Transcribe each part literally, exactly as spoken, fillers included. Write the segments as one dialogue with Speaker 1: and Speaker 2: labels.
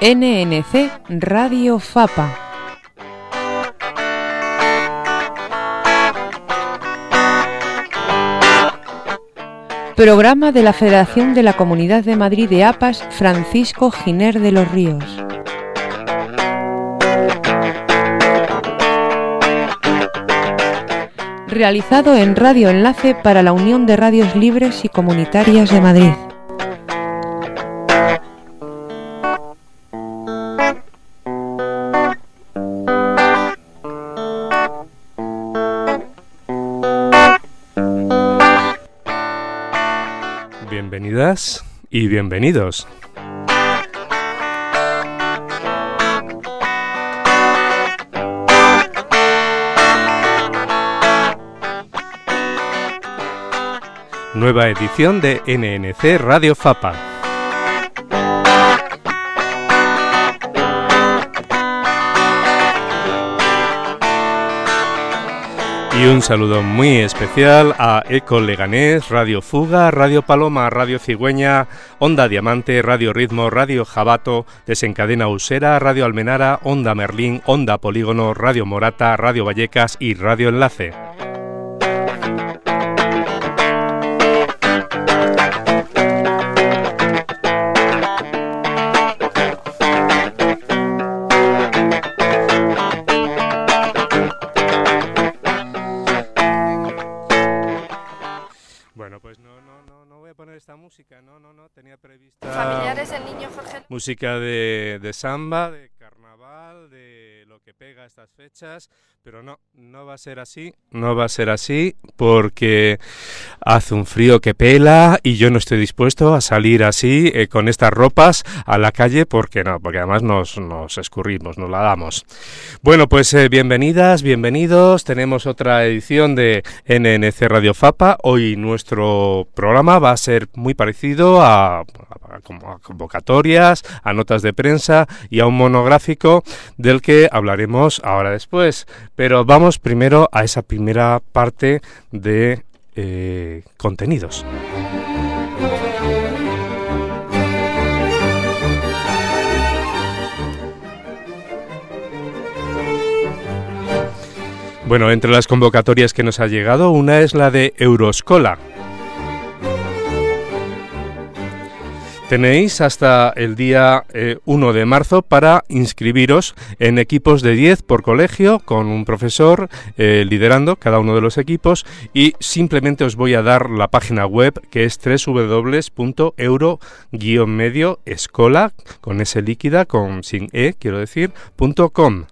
Speaker 1: N N C Radio Fapa. Programa de la Federación de la Comunidad de Madrid de A P A S Francisco Giner de los Ríos. Realizado en Radio Enlace para la Unión de Radios Libres y Comunitarias de Madrid.
Speaker 2: Bienvenidas y bienvenidos. Nueva edición de N N C Radio Fapa. Y un saludo muy especial a Eco Leganés, Radio Fuga, Radio Paloma, Radio Cigüeña, Onda Diamante, Radio Ritmo, Radio Jabato, Desencadena Usera, Radio Almenara, Onda Merlín, Onda Polígono, Radio Morata, Radio Vallecas y Radio Enlace. Esta música, no, no, no, tenía prevista
Speaker 3: familiares del niño Jorge.
Speaker 2: Música de, de samba, de carnaval, de lo que pega a estas fechas, pero no, no va a ser así, no va a ser así porque hace un frío que pela y yo no estoy dispuesto a salir así eh, con estas ropas a la calle porque no, porque además nos, nos escurrimos, nos la damos. Bueno, pues eh, bienvenidas, bienvenidos, tenemos otra edición de N N C Radio Fapa. Hoy nuestro programa va a ser muy parecido a, a, a convocatorias, a notas de prensa y a un monográfico del que hablaremos ahora después. Pero vamos primero a esa primera parte de eh, contenidos. Bueno, entre las convocatorias que nos ha llegado, una es la de Euroscola. Tenéis hasta el día eh, uno de marzo para inscribiros en equipos de diez por colegio, con un profesor eh, liderando cada uno de los equipos, y simplemente os voy a dar la página web, que es doble u doble u doble u punto euro guion medio escola, con S líquida, con sin E, quiero decir, punto com.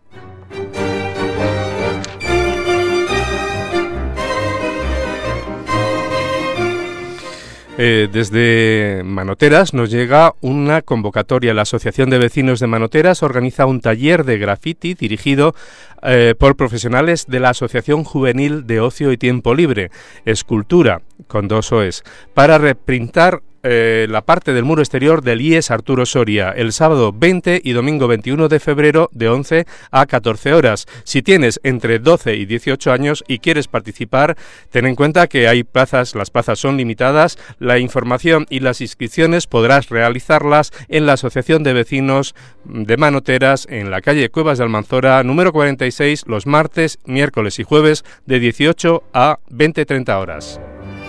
Speaker 2: Eh, desde Manoteras nos llega una convocatoria. La Asociación de Vecinos de Manoteras organiza un taller de graffiti dirigido eh, por profesionales de la Asociación Juvenil de Ocio y Tiempo Libre, Escultura, con dos O's, para repintar Eh, la parte del muro exterior del I E S Arturo Soria el sábado veinte y domingo veintiuno de febrero de once a catorce horas. Si tienes entre doce y dieciocho años y quieres participar, ten en cuenta que hay plazas, las plazas son limitadas. La información y las inscripciones podrás realizarlas en la Asociación de Vecinos de Manoteras en la calle Cuevas de Almanzora número cuarenta y seis, los martes, miércoles y jueves de dieciocho a veinte treinta horas.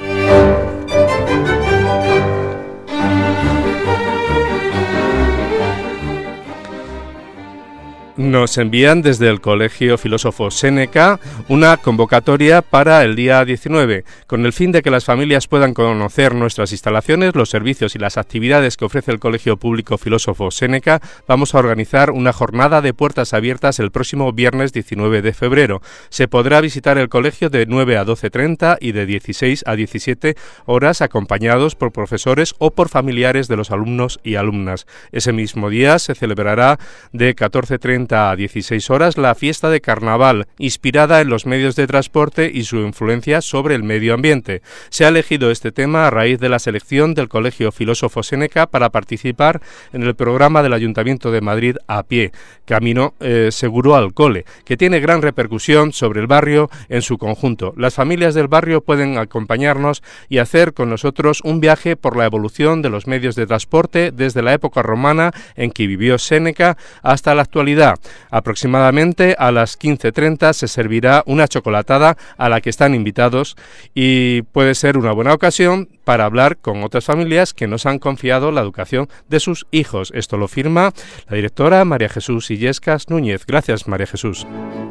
Speaker 2: Nos envían desde el Colegio Filósofo Séneca una convocatoria para el día diecinueve, con el fin de que las familias puedan conocer nuestras instalaciones, los servicios y las actividades que ofrece el Colegio Público Filósofo Séneca. Vamos a organizar una jornada de puertas abiertas el próximo viernes diecinueve de febrero. Se podrá visitar el colegio de nueve a doce treinta y de dieciséis a diecisiete horas, acompañados por profesores o por familiares de los alumnos y alumnas. Ese mismo día se celebrará de catorce treinta treinta a dieciséis horas la fiesta de carnaval, inspirada en los medios de transporte y su influencia sobre el medio ambiente. Se ha elegido este tema a raíz de la selección del Colegio Filósofo Séneca para participar en el programa del Ayuntamiento de Madrid A Pie, Camino eh, Seguro al Cole, que tiene gran repercusión sobre el barrio en su conjunto. Las familias del barrio pueden acompañarnos y hacer con nosotros un viaje por la evolución de los medios de transporte desde la época romana en que vivió Séneca hasta la actualidad. Aproximadamente a las quince treinta se servirá una chocolatada a la que están invitados y puede ser una buena ocasión para hablar con otras familias que nos han confiado la educación de sus hijos. Esto lo firma la directora María Jesús Illescas Núñez. Gracias, María Jesús.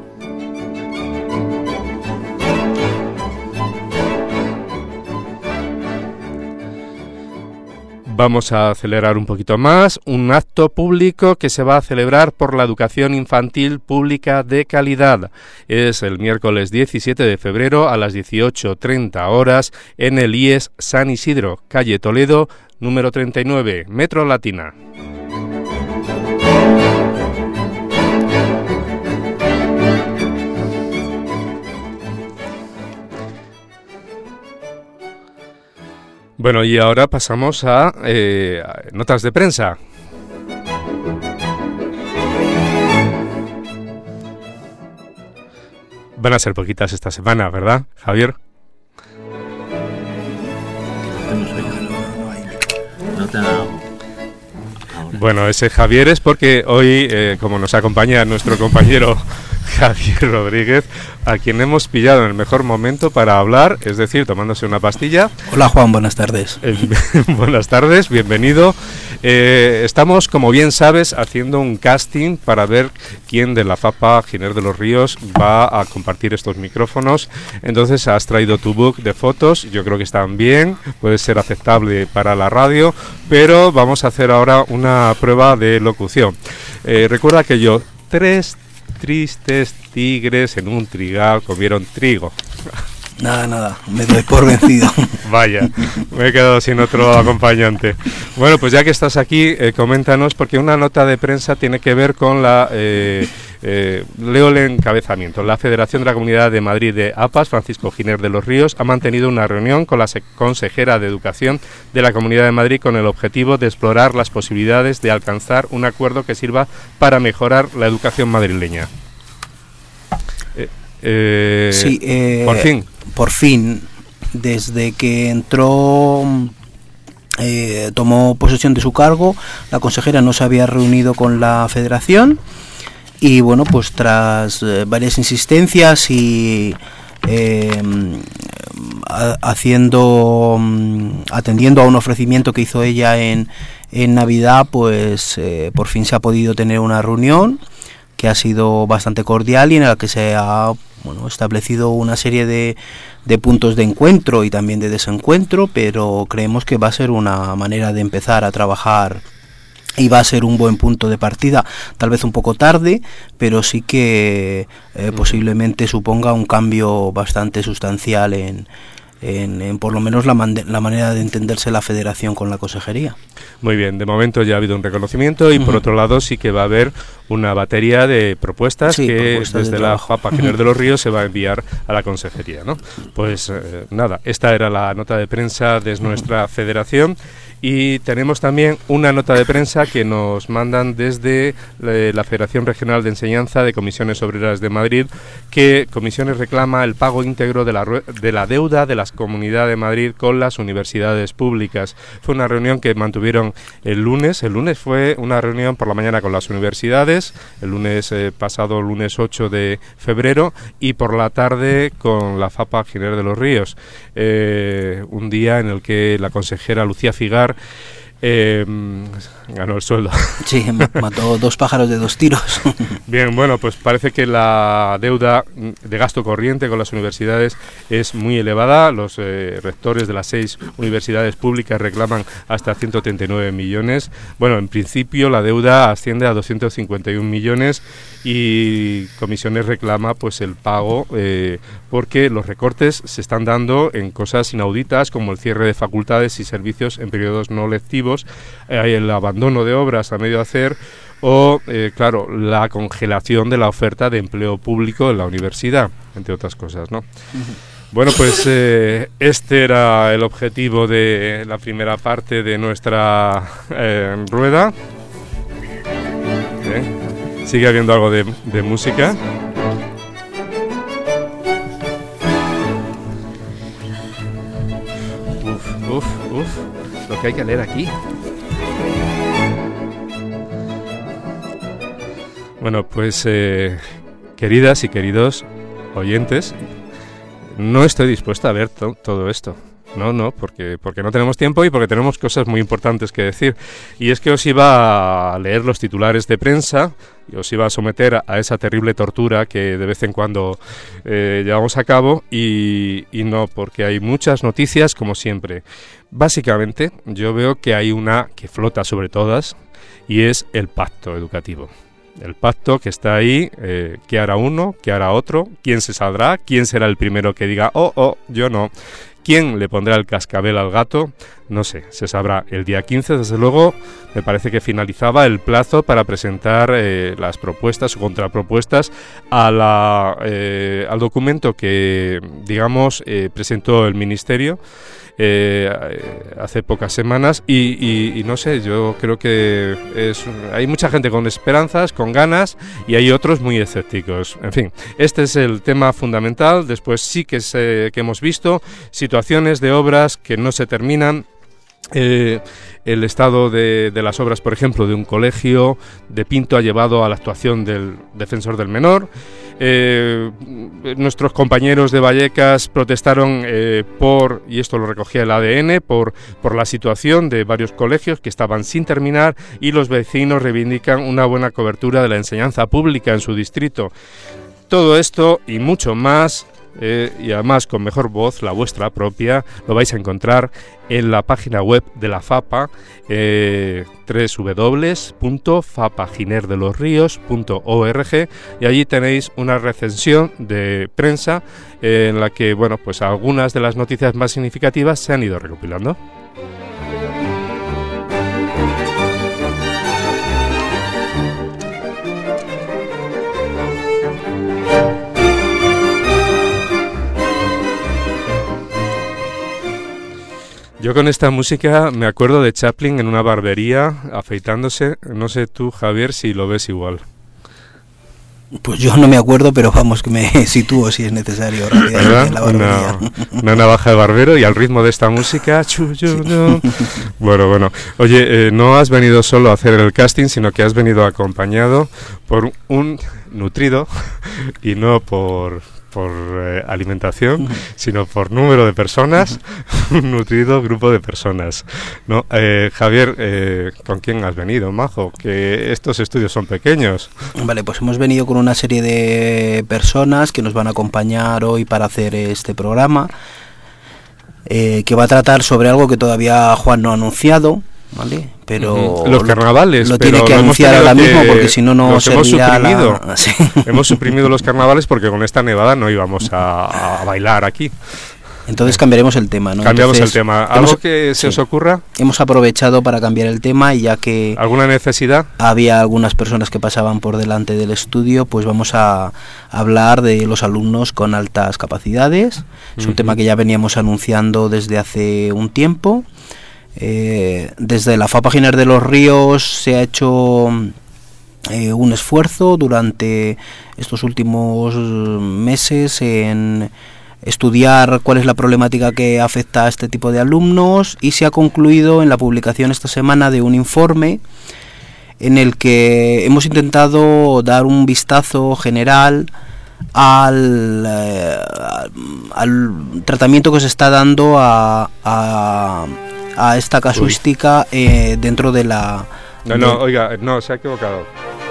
Speaker 2: Vamos a acelerar un poquito más. Un acto público que se va a celebrar por la educación infantil pública de calidad. Es el miércoles diecisiete de febrero a las dieciocho treinta horas en el I E S San Isidro, calle Toledo, número treinta y nueve, Metro Latina. Bueno, y ahora pasamos a, eh, a notas de prensa. Van a ser poquitas esta semana, ¿verdad, Javier? Bueno, ese Javier es porque hoy, eh, como nos acompaña nuestro compañero Javier Rodríguez, a quien hemos pillado en el mejor momento para hablar, es decir, tomándose una pastilla.
Speaker 3: Hola Juan, buenas tardes.
Speaker 2: Eh, buenas tardes, bienvenido. Eh, estamos, como bien sabes, haciendo un casting para ver quién de la FAPA Giner de los Ríos va a compartir estos micrófonos. Entonces has traído tu book de fotos, yo creo que están bien, puede ser aceptable para la radio, pero vamos a hacer ahora una prueba de locución. Eh, recuerda que yo, tres tristes tigres en un trigal comieron trigo.
Speaker 3: Nada, nada, me doy por vencido.
Speaker 2: Vaya, me he quedado sin otro acompañante. Bueno, pues ya que estás aquí, eh, coméntanos, porque una nota de prensa tiene que ver con la... Eh, eh, leo el encabezamiento. La Federación de la Comunidad de Madrid de A P A S, Francisco Giner de los Ríos, ha mantenido una reunión con la consejera de Educación de la Comunidad de Madrid con el objetivo de explorar las posibilidades de alcanzar un acuerdo que sirva para mejorar la educación madrileña. Eh, eh,
Speaker 3: sí, eh,
Speaker 2: por fin.
Speaker 3: Por fin, desde que entró, eh, tomó posesión de su cargo, la consejera no se había reunido con la Federación y bueno, pues tras eh, varias insistencias y eh, haciendo, atendiendo a un ofrecimiento que hizo ella en, en Navidad, pues eh, por fin se ha podido tener una reunión que ha sido bastante cordial y en la que se ha bueno, establecido una serie de, de puntos de encuentro y también de desencuentro, pero creemos que va a ser una manera de empezar a trabajar y va a ser un buen punto de partida, tal vez un poco tarde, pero sí que eh, posiblemente suponga un cambio bastante sustancial en, en, en por lo menos la, man- la manera de entenderse la Federación con la consejería.
Speaker 2: Muy bien, de momento ya ha habido un reconocimiento y uh-huh. por otro lado sí que va a haber una batería de propuestas sí, que propuestas desde de la FAPA Giner uh-huh. de los Ríos se va a enviar a la consejería, ¿no? Pues eh, nada, esta era la nota de prensa de nuestra uh-huh. federación. Y tenemos también una nota de prensa que nos mandan desde eh, la Federación Regional de Enseñanza de Comisiones Obreras de Madrid, que Comisiones reclama el pago íntegro de la, de la deuda de las Comunidades de Madrid con las universidades públicas. Fue una reunión que mantuvieron el lunes. El lunes fue una reunión por la mañana con las universidades, el lunes eh, pasado, lunes ocho de febrero, y por la tarde con la FAPA Giner de los Ríos. Eh, un día en el que la consejera Lucía Figar Eh, ganó el sueldo.
Speaker 3: Sí, mató dos pájaros de dos tiros.
Speaker 2: Bien, bueno, pues parece que la deuda de gasto corriente con las universidades es muy elevada. Los eh, rectores de las seis universidades públicas reclaman hasta ciento treinta y nueve millones. Bueno, en principio la deuda asciende a doscientos cincuenta y un millones y Comisiones reclama pues el pago eh, porque los recortes se están dando en cosas inauditas como el cierre de facultades y servicios en periodos no lectivos, motivos, hay el abandono de obras a medio hacer o, eh, claro, la congelación de la oferta de empleo público en la universidad, entre otras cosas, ¿no? Uh-huh. Bueno, pues eh, este era el objetivo de la primera parte de nuestra eh, rueda. ¿Eh? Sigue habiendo algo de, de música. Uf, uf, uf, lo que hay que leer aquí. Bueno, pues eh, queridas y queridos oyentes, no estoy dispuesta a ver to- todo esto. No, no, porque, porque no tenemos tiempo y porque tenemos cosas muy importantes que decir. Y es que os iba a leer los titulares de prensa y os iba a someter a, a esa terrible tortura que de vez en cuando eh, llevamos a cabo y, y no, porque hay muchas noticias como siempre. Básicamente yo veo que hay una que flota sobre todas y es el pacto educativo. El pacto que está ahí, eh, ¿qué hará uno? ¿Qué hará otro? ¿Quién se saldrá? ¿Quién será el primero que diga, oh, oh, yo no? ¿Quién le pondrá el cascabel al gato? No sé, se sabrá. El día quince, desde luego, me parece que finalizaba el plazo para presentar eh, las propuestas o contrapropuestas a la, eh, al documento que, digamos, eh, presentó el Ministerio Eh, hace pocas semanas y, y, y no sé, yo creo que es, hay mucha gente con esperanzas, con ganas y hay otros muy escépticos. En fin, este es el tema fundamental. Después sí que, se, que hemos visto situaciones de obras que no se terminan. Eh, el estado de, de las obras, por ejemplo, de un colegio de Pinto ha llevado a la actuación del defensor del menor. Eh, nuestros compañeros de Vallecas protestaron eh, por, y esto lo recogía el A D N, por, por la situación de varios colegios que estaban sin terminar y los vecinos reivindican una buena cobertura de la enseñanza pública en su distrito. Todo esto y mucho más, eh, y además con mejor voz, la vuestra propia, lo vais a encontrar en la página web de la FAPA, eh, doble u doble u doble u punto fapa giner de los ríos punto org, y allí tenéis una recensión de prensa eh, en la que, bueno, pues algunas de las noticias más significativas se han ido recopilando. Yo con esta música me acuerdo de Chaplin en una barbería afeitándose. No sé tú, Javier, si lo ves igual.
Speaker 3: Pues yo no me acuerdo, pero vamos, que me sitúo si es necesario. En la
Speaker 2: una, una navaja de barbero y al ritmo de esta música. Bueno, bueno. Oye, eh, no has venido solo a hacer el casting, sino que has venido acompañado por un nutrido y no por... por eh, alimentación, uh-huh. sino por número de personas, uh-huh. un nutrido grupo de personas, ¿no? Eh, Javier, eh, ¿con quién has venido, majo? Que estos estudios son pequeños.
Speaker 3: Vale, pues hemos venido con una serie de personas que nos van a acompañar hoy para hacer este programa, eh, que va a tratar sobre algo que todavía Juan no ha anunciado, ¿vale? Pero
Speaker 2: uh-huh. los carnavales
Speaker 3: lo
Speaker 2: pero
Speaker 3: tiene que
Speaker 2: lo
Speaker 3: anunciar ahora mismo porque si no no
Speaker 2: hemos suprimido
Speaker 3: la... sí.
Speaker 2: hemos suprimido los carnavales porque con esta nevada no íbamos a, a bailar aquí.
Speaker 3: Entonces cambiaremos el tema, ¿no?
Speaker 2: Cambiamos
Speaker 3: Entonces,
Speaker 2: el tema. ¿Algo
Speaker 3: hemos,
Speaker 2: que se
Speaker 3: sí,
Speaker 2: os ocurra?
Speaker 3: Hemos aprovechado para cambiar el tema y ya que...
Speaker 2: ¿Alguna necesidad?
Speaker 3: Había algunas personas que pasaban por delante del estudio, pues vamos a hablar de los alumnos con altas capacidades. Es un uh-huh. tema que ya veníamos anunciando desde hace un tiempo. Eh, desde la FAPA Giner de los Ríos se ha hecho eh, un esfuerzo durante estos últimos meses en estudiar cuál es la problemática que afecta a este tipo de alumnos y se ha concluido en la publicación esta semana de un informe en el que hemos intentado dar un vistazo general al, eh, al tratamiento que se está dando a, a a esta casuística eh, dentro de la...
Speaker 2: No, no, de... oiga, no, se ha equivocado.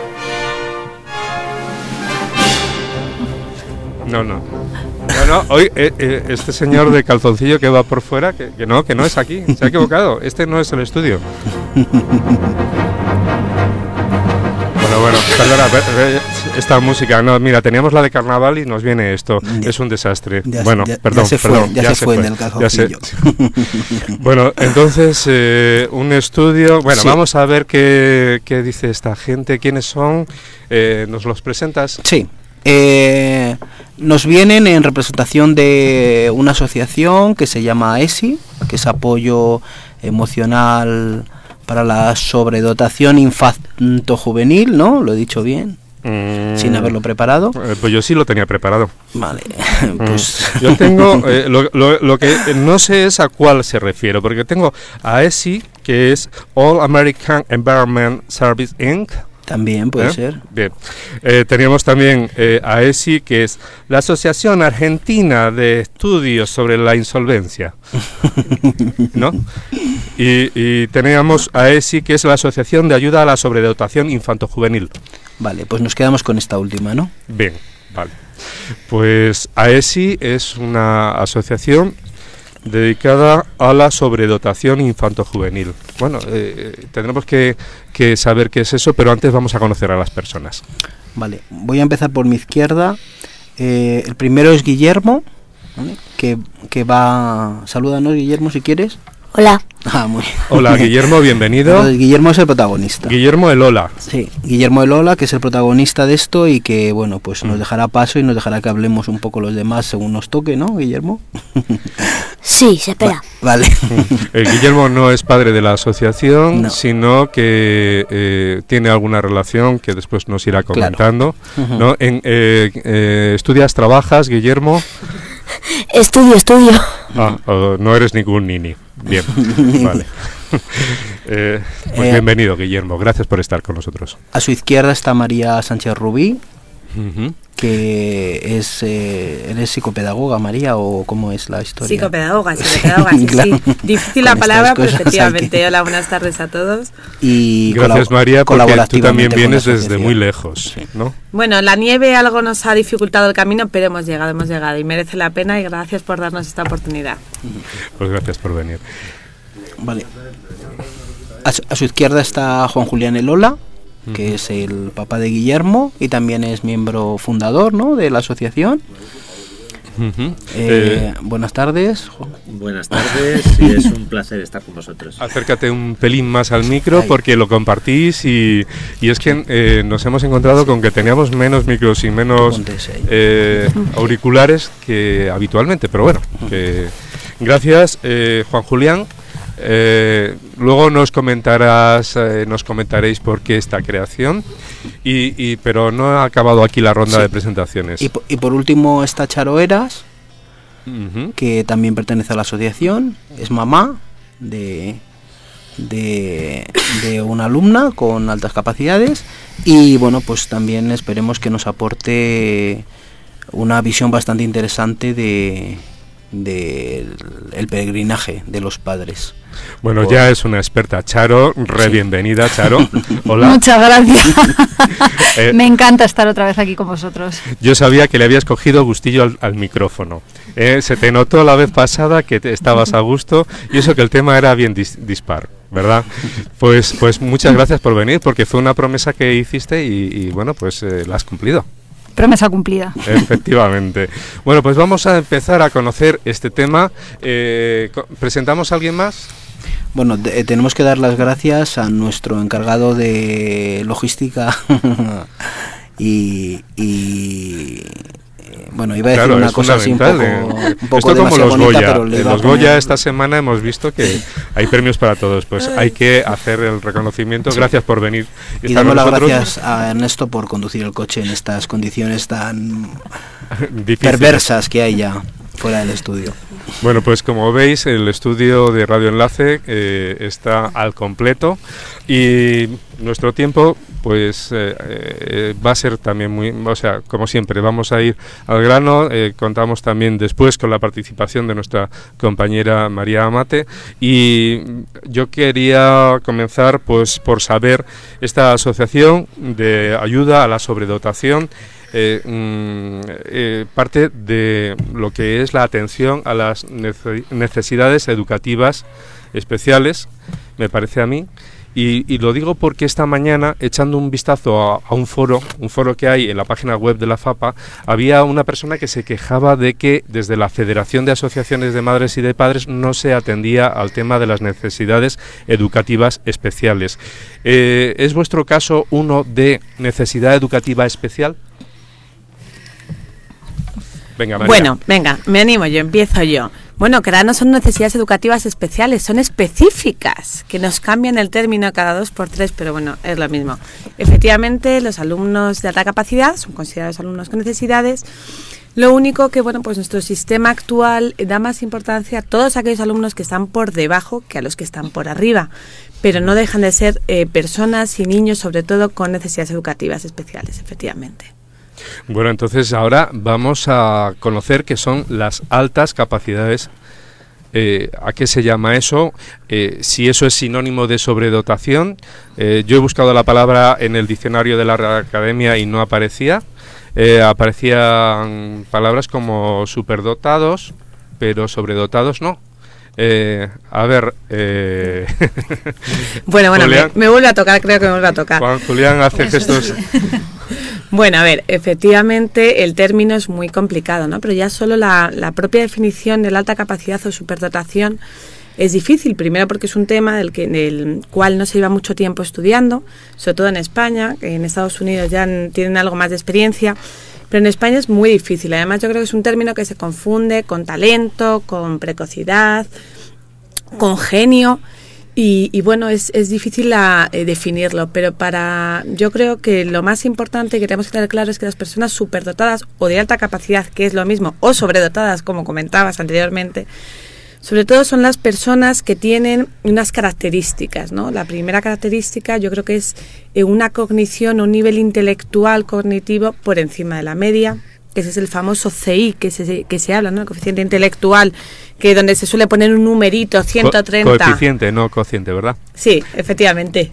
Speaker 2: No, no. No, no, hoy eh, eh, este señor de calzoncillo que va por fuera, que, que no, que no es aquí, se ha equivocado, este no es el estudio. Bueno, bueno, perdona, esta música. No, mira, teníamos la de carnaval y nos viene esto. Ya, es un desastre.
Speaker 3: Ya,
Speaker 2: bueno,
Speaker 3: ya,
Speaker 2: perdón,
Speaker 3: ya se
Speaker 2: perdón.
Speaker 3: Fue, ya, ya se, se fue, fue en el calzoncillo.
Speaker 2: Bueno, entonces, eh, un estudio... Bueno, sí. Vamos a ver qué, qué dice esta gente, quiénes son. Eh, ¿Nos los presentas?
Speaker 3: Sí. Eh, nos vienen en representación de una asociación que se llama A E S I, que es Apoyo Emocional para la Sobredotación Infanto-Juvenil, ¿no? ¿Lo he dicho bien? Mm. Sin haberlo preparado.
Speaker 2: Eh, pues yo sí lo tenía preparado.
Speaker 3: Vale, pues...
Speaker 2: Mm. Yo tengo, eh, lo, lo, lo que no sé es a cuál se refiere, porque tengo a A E S I, que es All American Environment Service Incorporated.
Speaker 3: También puede
Speaker 2: ¿Eh?
Speaker 3: ser.
Speaker 2: Bien. Eh, teníamos también eh, A E S I, que es la Asociación Argentina de Estudios sobre la Insolvencia, ¿no? Y, y teníamos A E S I, que es la Asociación de Ayuda a la Sobredotación Infanto-Juvenil.
Speaker 3: Vale, pues nos quedamos con esta última, ¿no?
Speaker 2: Bien, vale. Pues A E S I es una asociación dedicada a la sobredotación infanto-juvenil. Bueno, eh, tendremos que, que saber qué es eso, pero antes vamos a conocer a las personas.
Speaker 3: Vale, voy a empezar por mi izquierda. Eh, el primero es Guillermo, ¿vale? que, que va... Salúdanos, Guillermo, si quieres.
Speaker 4: Hola.
Speaker 3: Ah, muy bien.
Speaker 2: Hola, Guillermo, bienvenido.
Speaker 3: Entonces, Guillermo es el protagonista.
Speaker 2: Guillermo el Ola.
Speaker 3: Sí, Guillermo el Ola, que es el protagonista de esto y que, bueno, pues nos dejará paso y nos dejará que hablemos un poco los demás según nos toque, ¿no, Guillermo?
Speaker 4: Sí, se espera.
Speaker 3: Va, vale.
Speaker 2: El Guillermo no es padre de la asociación, no. sino que eh, tiene alguna relación que después nos irá comentando. Claro. Uh-huh. ¿No? En, eh, eh, ¿Estudias, trabajas, Guillermo?
Speaker 4: Estudio, estudio.
Speaker 2: Ah, oh, no eres ningún nini. Bien, vale. eh, pues eh, bienvenido, Guillermo. Gracias por estar con nosotros.
Speaker 3: A su izquierda está María Sánchez Rubí,
Speaker 2: uh-huh.
Speaker 3: que es... Eh, ¿Eres psicopedagoga, María, o cómo es la historia?
Speaker 5: Psicopedagoga, psicopedagoga, sí, claro. Sí. Difícil la palabra, pero efectivamente. Que... Hola, buenas tardes a todos.
Speaker 3: Y
Speaker 2: Gracias, María, porque tú también vienes desde muy lejos, sí. ¿no?
Speaker 5: Bueno, la nieve algo nos ha dificultado el camino, pero hemos llegado, hemos llegado y merece la pena y gracias por darnos esta oportunidad.
Speaker 2: Pues gracias por venir.
Speaker 3: Vale. A su, a su izquierda está Juan Julián el Ola, que uh-huh. es el papá de Guillermo y también es miembro fundador, ¿no?, de la asociación.
Speaker 2: Uh-huh.
Speaker 3: eh, eh, buenas tardes.
Speaker 6: Buenas tardes y es un placer estar con vosotros.
Speaker 2: Acércate un pelín más al micro porque lo compartís y, y es que eh, nos hemos encontrado con que teníamos menos micros y menos eh, auriculares que habitualmente, pero bueno, que gracias, eh, Juan Julián. Eh, luego nos comentarás, eh, nos comentaréis por qué esta creación, y, y pero no ha acabado aquí la ronda sí. de presentaciones.
Speaker 3: Y, y por último está Charo Eras,
Speaker 2: uh-huh.
Speaker 3: que también pertenece a la asociación, es mamá de, de, de una alumna con altas capacidades y bueno, pues también esperemos que nos aporte una visión bastante interesante de del el peregrinaje de los padres.
Speaker 2: Bueno,
Speaker 3: Por...
Speaker 2: ya es una experta. Charo, re sí. bienvenida, Charo. Hola.
Speaker 7: Muchas gracias. eh, Me encanta estar otra vez aquí con vosotros.
Speaker 2: Yo sabía que le habías cogido gustillo al, al micrófono. Eh, se te notó la vez pasada que te estabas a gusto y eso que el tema era bien dis, dispar, ¿verdad? Pues, pues muchas gracias por venir porque fue una promesa que hiciste y, y bueno, pues eh, la has cumplido.
Speaker 7: Promesa cumplida.
Speaker 2: Efectivamente. Bueno, pues vamos a empezar a conocer este tema. Eh, ¿Presentamos a alguien más?
Speaker 3: Bueno, de, tenemos que dar las gracias a nuestro encargado de logística y, y bueno, iba a decir
Speaker 2: claro,
Speaker 3: una cosa así un poco,
Speaker 2: eh.
Speaker 3: un poco
Speaker 2: Esto como los
Speaker 3: bonita,
Speaker 2: Goya.
Speaker 3: Pero le
Speaker 2: en los
Speaker 3: poner...
Speaker 2: Goya esta semana hemos visto que hay premios para todos, pues hay que hacer el reconocimiento. Sí. Gracias por venir.
Speaker 3: Y, y damos las gracias a Ernesto por conducir el coche en estas condiciones tan perversas que hay ya fuera del estudio.
Speaker 2: Bueno, pues como veis, el estudio de Radio Enlace eh, está al completo y nuestro tiempo pues eh, eh, va a ser también muy, o sea, como siempre, vamos a ir al grano. Eh, contamos también después con la participación de nuestra compañera María Amate y yo quería comenzar pues por saber esta asociación de ayuda a la sobredotación. Eh, mm, eh, parte de lo que es la atención a las necesidades educativas especiales, me parece a mí, Y, y lo digo porque esta mañana, echando un vistazo a, a un foro, un foro que hay en la página web de la FAPA, había una persona que se quejaba de que desde la Federación de Asociaciones de Madres y de Padres no se atendía al tema de las necesidades educativas especiales. Eh, ¿Es vuestro caso uno de necesidad educativa especial? Venga, María.
Speaker 5: Bueno, venga, me animo yo, empiezo yo. Bueno, que ahora no son necesidades educativas especiales, son específicas, que nos cambian el término cada dos por tres, pero bueno, es lo mismo. Efectivamente, los alumnos de alta capacidad son considerados alumnos con necesidades. Lo único que, bueno, pues nuestro sistema actual da más importancia a todos aquellos alumnos que están por debajo que a los que están por arriba, pero no dejan de ser eh, personas y niños, sobre todo, con necesidades educativas especiales, efectivamente.
Speaker 2: Bueno, entonces ahora vamos a conocer qué son las altas capacidades. Eh, ¿A qué se llama eso? Eh, si eso es sinónimo de sobredotación. Eh, yo he buscado la palabra en el diccionario de la Real Academia y no aparecía. Eh, aparecían palabras como superdotados, pero sobredotados no. Eh, a ver... Eh...
Speaker 5: bueno, bueno, me, me vuelve a tocar, creo que me vuelve a tocar.
Speaker 2: Juan Julián hace gestos...
Speaker 5: Bueno, a ver, efectivamente el término es muy complicado, ¿no? Pero ya solo la, la propia definición de la alta capacidad o superdotación es difícil. Primero porque es un tema del, que, del cual no se lleva mucho tiempo estudiando, sobre todo en España, que en Estados Unidos ya tienen algo más de experiencia, pero en España es muy difícil. Además yo creo que es un término que se confunde con talento, con precocidad, con genio. Y, y bueno, es, es difícil a, eh, definirlo, pero para yo creo que lo más importante que tenemos que tener claro es que las personas superdotadas o de alta capacidad, que es lo mismo, o sobredotadas, como comentabas anteriormente, sobre todo son las personas que tienen unas características, ¿no? La primera característica yo creo que es eh, una cognición, un nivel intelectual cognitivo por encima de la media, que ese es el famoso C I que se, que se habla, ¿no? El coeficiente intelectual, que donde se suele poner un numerito, ciento treinta.
Speaker 2: Co- coeficiente, no cociente, ¿verdad?
Speaker 5: Sí, efectivamente.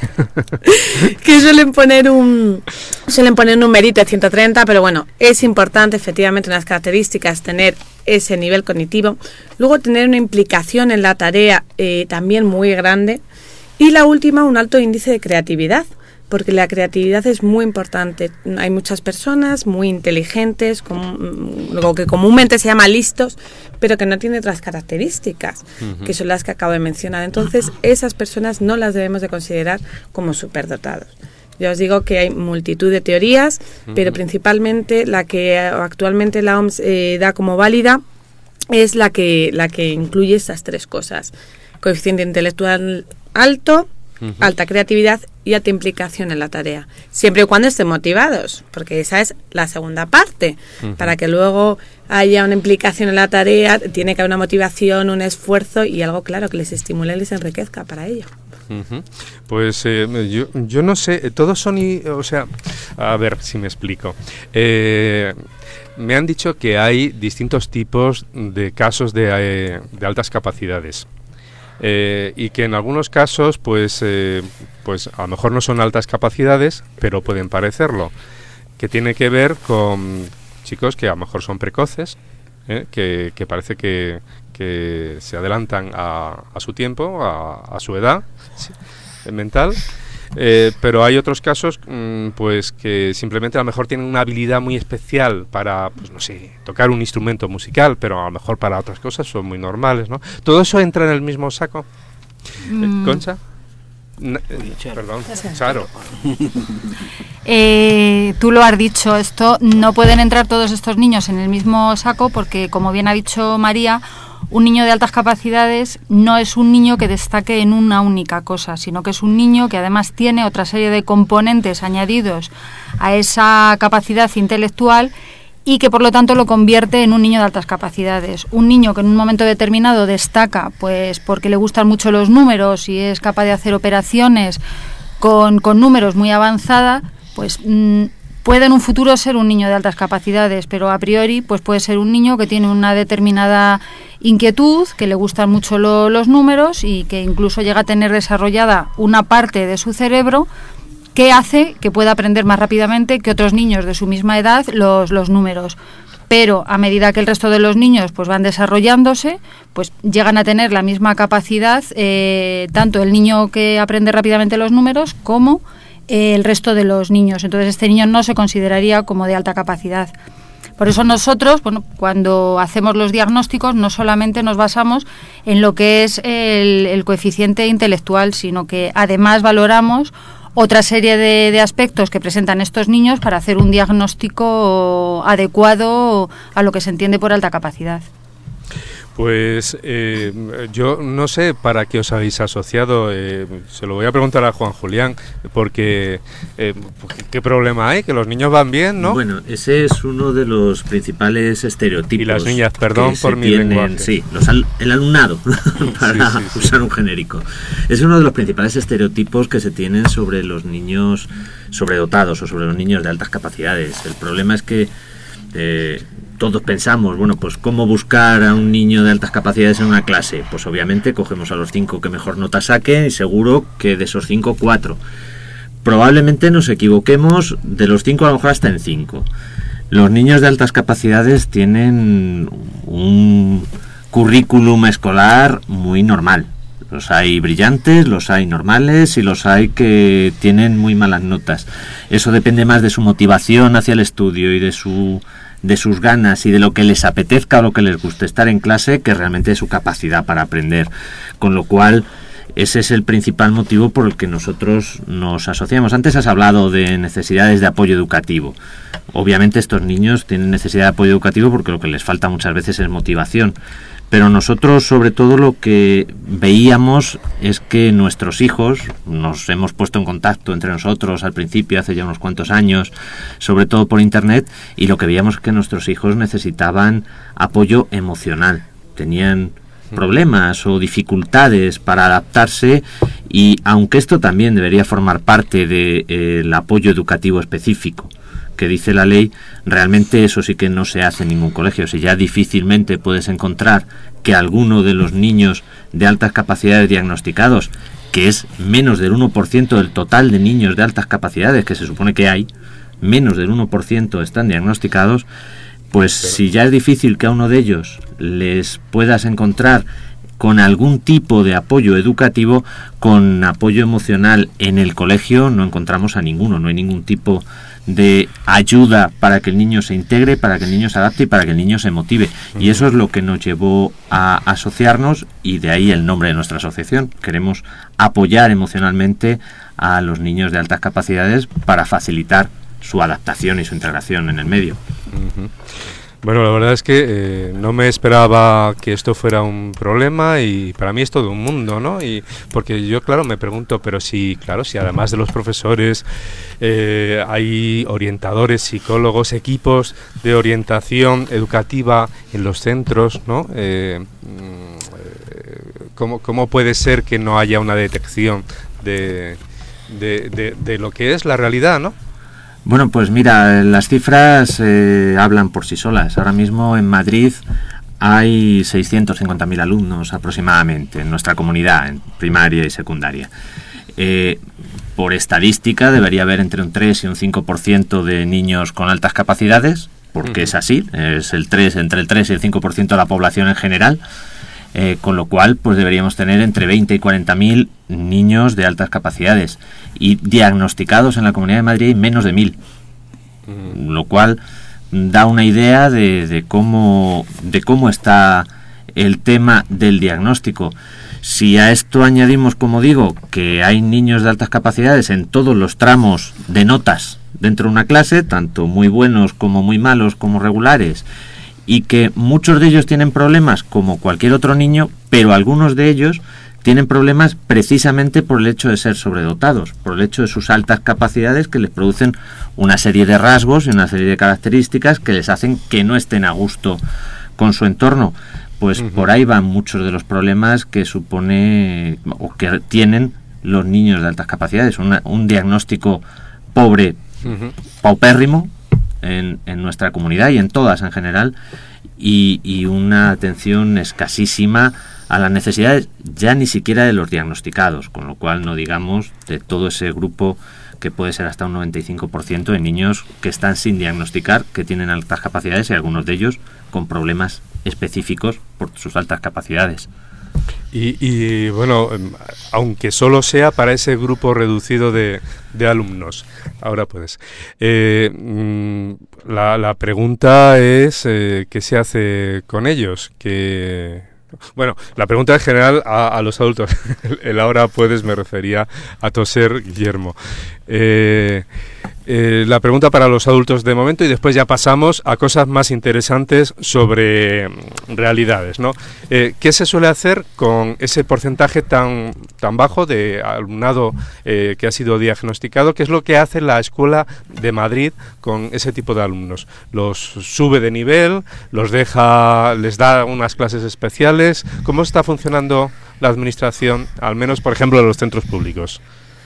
Speaker 5: que suelen poner un suelen poner un numerito de ciento treinta, pero bueno, es importante efectivamente unas características tener ese nivel cognitivo, luego tener una implicación en la tarea eh, también muy grande, y la última, un alto índice de creatividad, porque la creatividad es muy importante. Hay muchas personas muy inteligentes, como, lo que comúnmente se llama listos, pero que no tienen otras características, uh-huh. que son las que acabo de mencionar. Entonces, esas personas no las debemos de considerar como superdotados. Ya os digo que hay multitud de teorías, uh-huh. pero principalmente la que actualmente la O M S eh, da como válida es la que, la que incluye estas tres cosas. Coeficiente intelectual alto, uh-huh. alta creatividad y alta implicación en la tarea, siempre y cuando estén motivados, porque esa es la segunda parte. Uh-huh. Para que luego haya una implicación en la tarea, tiene que haber una motivación, un esfuerzo y algo claro que les estimule y les enriquezca para ello.
Speaker 2: Uh-huh. Pues eh, yo, yo no sé, todos son, y, o sea, a ver si me explico. Eh, me han dicho que hay distintos tipos de casos de, eh, de altas capacidades. Eh, y que en algunos casos pues eh, pues a lo mejor no son altas capacidades, pero pueden parecerlo, que tiene que ver con chicos que a lo mejor son precoces, eh, que, que parece que, que se adelantan a, a su tiempo, a, a su edad sí, mental. Eh, pero hay otros casos mmm, pues que simplemente a lo mejor tienen una habilidad muy especial para, pues no sé, tocar un instrumento musical, pero a lo mejor para otras cosas son muy normales, ¿no? ¿Todo eso entra en el mismo saco? Mm. ¿Eh, Concha? No, eh, perdón, Charo.
Speaker 7: Eh, tú lo has dicho, esto no pueden entrar todos estos niños en el mismo saco porque, como bien ha dicho María, un niño de altas capacidades no es un niño que destaque en una única cosa, sino que es un niño que además tiene otra serie de componentes añadidos a esa capacidad intelectual y que por lo tanto lo convierte en un niño de altas capacidades. Un niño que en un momento determinado destaca pues porque le gustan mucho los números y es capaz de hacer operaciones con, con números muy avanzada, pues mmm, puede en un futuro ser un niño de altas capacidades, pero a priori pues puede ser un niño que tiene una determinada inquietud, que le gustan mucho lo, los números y que incluso llega a tener desarrollada una parte de su cerebro que hace que pueda aprender más rápidamente que otros niños de su misma edad los, los números. pero a medida que el resto de los niños pues van desarrollándose, pues llegan a tener la misma capacidad, eh, tanto el niño que aprende rápidamente los números como eh, el resto de los niños. Entonces este niño no se consideraría como de alta capacidad. Por eso nosotros, bueno, cuando hacemos los diagnósticos, no solamente nos basamos en lo que es el, el coeficiente intelectual, sino que además valoramos otra serie de, de aspectos que presentan estos niños para hacer un diagnóstico adecuado a lo que se entiende por alta capacidad.
Speaker 2: Pues eh, yo no sé para qué os habéis asociado, eh, se lo voy a preguntar a Juan Julián, porque eh, ¿qué problema hay? Que los niños van bien, ¿no?
Speaker 6: Bueno, ese es uno de los principales estereotipos.
Speaker 2: Y las niñas, perdón por mi
Speaker 6: tienen,
Speaker 2: lenguaje.
Speaker 6: Sí, los al, el alumnado, para
Speaker 2: sí, sí, sí.
Speaker 6: usar un genérico. Es uno de los principales estereotipos que se tienen sobre los niños sobredotados o sobre los niños de altas capacidades. El problema es que eh, todos pensamos, bueno, pues ¿cómo buscar a un niño de altas capacidades en una clase? Pues obviamente cogemos a los cinco que mejor nota saquen y seguro que de esos cinco, cuatro. Probablemente nos equivoquemos, de los cinco a lo mejor hasta en cinco. Los niños de altas capacidades tienen un currículum escolar muy normal. Los hay brillantes, los hay normales y los hay que tienen muy malas notas. Eso depende más de su motivación hacia el estudio y de su de sus ganas y de lo que les apetezca o lo que les guste estar en clase, que realmente de su capacidad para aprender. Con lo cual, ese es el principal motivo por el que nosotros nos asociamos. Antes has hablado de necesidades de apoyo educativo. Obviamente estos niños tienen necesidad de apoyo educativo porque lo que les falta muchas veces es motivación. Pero nosotros, sobre todo, lo que veíamos es que nuestros hijos, nos hemos puesto en contacto entre nosotros al principio, hace ya unos cuantos años, sobre todo por internet, y lo que veíamos es que nuestros hijos necesitaban apoyo emocional. Tenían problemas o dificultades para adaptarse, y aunque esto también debería formar parte del de, eh, apoyo educativo específico que dice la ley, realmente eso sí que no se hace en ningún colegio. Si ya difícilmente puedes encontrar que alguno de los niños de altas capacidades diagnosticados, que es menos del uno por ciento del total de niños de altas capacidades que se supone que hay, menos del uno por ciento están diagnosticados, pues Pero... si ya es difícil que a uno de ellos les puedas encontrar con algún tipo de apoyo educativo, con apoyo emocional en el colegio no encontramos a ninguno, no hay ningún tipo de ayuda para que el niño se integre, para que el niño se adapte y para que el niño se motive. Y eso es lo que nos llevó a asociarnos, y de ahí el nombre de nuestra asociación. Queremos apoyar emocionalmente a los niños de altas capacidades para facilitar su adaptación y su integración en el medio.
Speaker 2: Uh-huh. Bueno, la verdad es que eh, no me esperaba que esto fuera un problema, y para mí es todo un mundo, ¿no? Y porque yo, claro, me pregunto, pero si, claro, si además de los profesores eh, hay orientadores, psicólogos, equipos de orientación educativa en los centros, ¿no? Eh, ¿cómo, cómo puede ser que no haya una detección de, de, de, de lo que es la realidad, ¿no?
Speaker 6: Bueno, pues mira, las cifras eh, hablan por sí solas. Ahora mismo en Madrid hay seiscientos cincuenta mil alumnos aproximadamente en nuestra comunidad, en primaria y secundaria. Eh, por estadística debería haber entre un tres y un cinco por ciento de niños con altas capacidades, porque uh-huh. es así, es el tres, entre el tres y el cinco por ciento de la población en general. Eh, con lo cual pues deberíamos tener entre veinte y cuarenta mil niños de altas capacidades, y diagnosticados en la Comunidad de Madrid hay menos de mil, mm. lo cual da una idea de, de cómo de cómo está el tema del diagnóstico. Si a esto añadimos, como digo, que hay niños de altas capacidades en todos los tramos de notas dentro de una clase, tanto muy buenos como muy malos como regulares, y que muchos de ellos tienen problemas como cualquier otro niño, pero algunos de ellos tienen problemas precisamente por el hecho de ser sobredotados, por el hecho de sus altas capacidades, que les producen una serie de rasgos y una serie de características que les hacen que no estén a gusto con su entorno. Pues uh-huh. por ahí van muchos de los problemas que supone o que tienen los niños de altas capacidades. Una, un diagnóstico pobre, uh-huh. paupérrimo, En, en nuestra comunidad y en todas en general, y, y una atención escasísima a las necesidades ya ni siquiera de los diagnosticados, con lo cual no digamos de todo ese grupo que puede ser hasta un noventa y cinco por ciento en niños que están sin diagnosticar, que tienen altas capacidades y algunos de ellos con problemas específicos por sus altas capacidades.
Speaker 2: Y, y bueno, aunque solo sea para ese grupo reducido de, de alumnos, ahora puedes. Eh, la, la pregunta es, eh, ¿qué se hace con ellos? Que Bueno, la pregunta en general a, a los adultos. El ahora puedes me refería a toser, Guillermo. Eh, eh, la pregunta para los adultos de momento, y después ya pasamos a cosas más interesantes sobre realidades, ¿no? Eh, ¿Qué se suele hacer con ese porcentaje tan, tan bajo de alumnado eh, que ha sido diagnosticado? ¿Qué es lo que hace la Escuela de Madrid con ese tipo de alumnos? ¿Los sube de nivel? ¿Los deja, les da unas clases especiales? ¿Cómo está funcionando la administración, al menos, por ejemplo, en los centros públicos?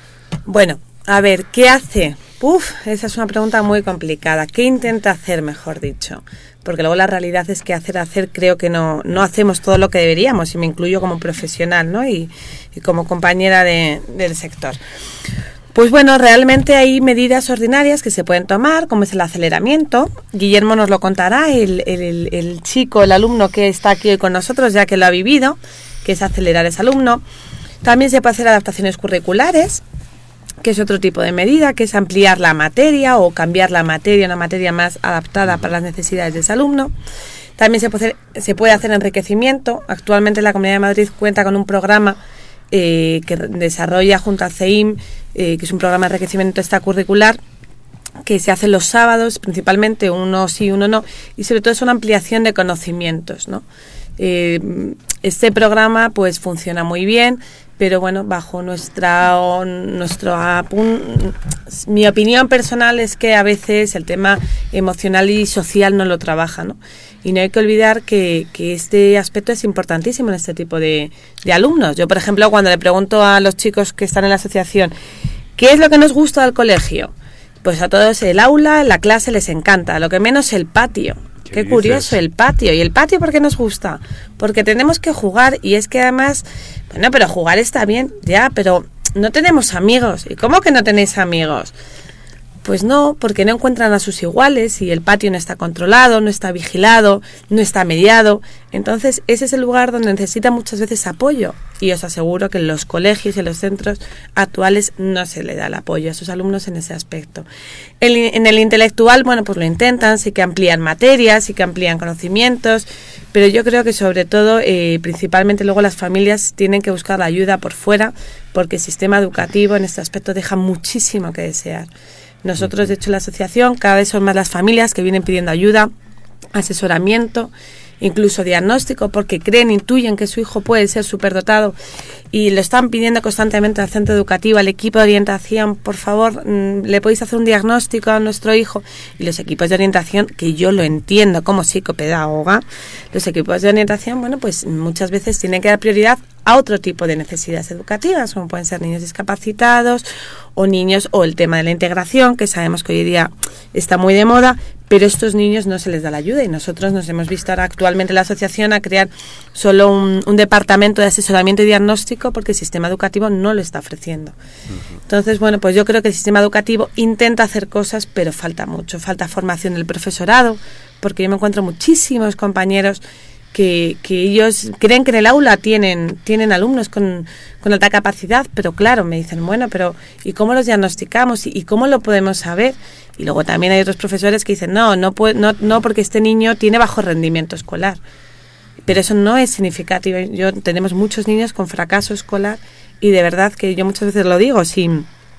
Speaker 5: Bueno, a ver, ¿qué hace? Uf, esa es una pregunta muy complicada. ¿Qué intenta hacer, mejor dicho? Porque luego la realidad es que hacer, hacer, creo que no, no hacemos todo lo que deberíamos, y me incluyo como profesional, ¿no? Y, y como compañera de, del sector. Pues bueno, realmente hay medidas ordinarias que se pueden tomar, como es el aceleramiento. Guillermo nos lo contará, el, el, el chico, el alumno que está aquí hoy con nosotros, ya que lo ha vivido, que es acelerar ese alumno. También se puede hacer adaptaciones curriculares, que es otro tipo de medida, que es ampliar la materia o cambiar la materia, una materia más adaptada para las necesidades de ese alumno. También se puede hacer, se puede hacer enriquecimiento. Actualmente la Comunidad de Madrid cuenta con un programa eh, que desarrolla junto al C E I M, eh, que es un programa de enriquecimiento extracurricular, que se hace los sábados, principalmente, uno sí, uno no, y sobre todo es una ampliación de conocimientos, ¿no? Eh, este programa pues funciona muy bien, pero bueno, bajo nuestra nuestro apun, mi opinión personal es que a veces el tema emocional y social no lo trabaja, ¿no? Y no hay que olvidar que, que este aspecto es importantísimo en este tipo de, de alumnos. Yo, por ejemplo, cuando le pregunto a los chicos que están en la asociación, ¿qué es lo que nos gusta del colegio? Pues a todos el aula, la clase les encanta, lo que menos el patio. Qué, Qué curioso, el patio. ¿Y el patio por qué nos gusta? Porque tenemos que jugar, y es que además, bueno, pero jugar está bien, ya, pero no tenemos amigos. ¿Y cómo que no tenéis amigos? Pues no, porque no encuentran a sus iguales y el patio no está controlado, no está vigilado, no está mediado. Entonces ese es el lugar donde necesita muchas veces apoyo, y os aseguro que en los colegios y en los centros actuales no se le da el apoyo a sus alumnos en ese aspecto. El, en el intelectual, bueno, pues lo intentan, sí que amplían materias, sí que amplían conocimientos, pero yo creo que sobre todo, eh, principalmente luego las familias tienen que buscar la ayuda por fuera, porque el sistema educativo en este aspecto deja muchísimo que desear. Nosotros, de hecho, en la asociación, cada vez son más las familias que vienen pidiendo ayuda, asesoramiento, incluso diagnóstico, porque creen, intuyen que su hijo puede ser superdotado, y lo están pidiendo constantemente al centro educativo, al equipo de orientación: por favor, le podéis hacer un diagnóstico a nuestro hijo. Y los equipos de orientación, que yo lo entiendo como psicopedagoga, los equipos de orientación, bueno, pues muchas veces tienen que dar prioridad a otro tipo de necesidades educativas, como pueden ser niños discapacitados o niños, o el tema de la integración, que sabemos que hoy día está muy de moda, pero a estos niños no se les da la ayuda, y nosotros nos hemos visto ahora actualmente en la asociación a crear solo un, un departamento de asesoramiento y diagnóstico, porque el sistema educativo no lo está ofreciendo. Uh-huh. Entonces, bueno, pues yo creo que el sistema educativo intenta hacer cosas, pero falta mucho, falta formación del profesorado, porque yo me encuentro muchísimos compañeros Que, que ellos creen que en el aula tienen tienen alumnos con, con alta capacidad, pero claro, me dicen, bueno, pero ¿y cómo los diagnosticamos? ¿Y, y cómo lo podemos saber? Y luego también hay otros profesores que dicen, no, no, puede, no, no porque este niño tiene bajo rendimiento escolar. Pero eso no es significativo. Yo, tenemos muchos niños con fracaso escolar, y de verdad que yo muchas veces lo digo, si,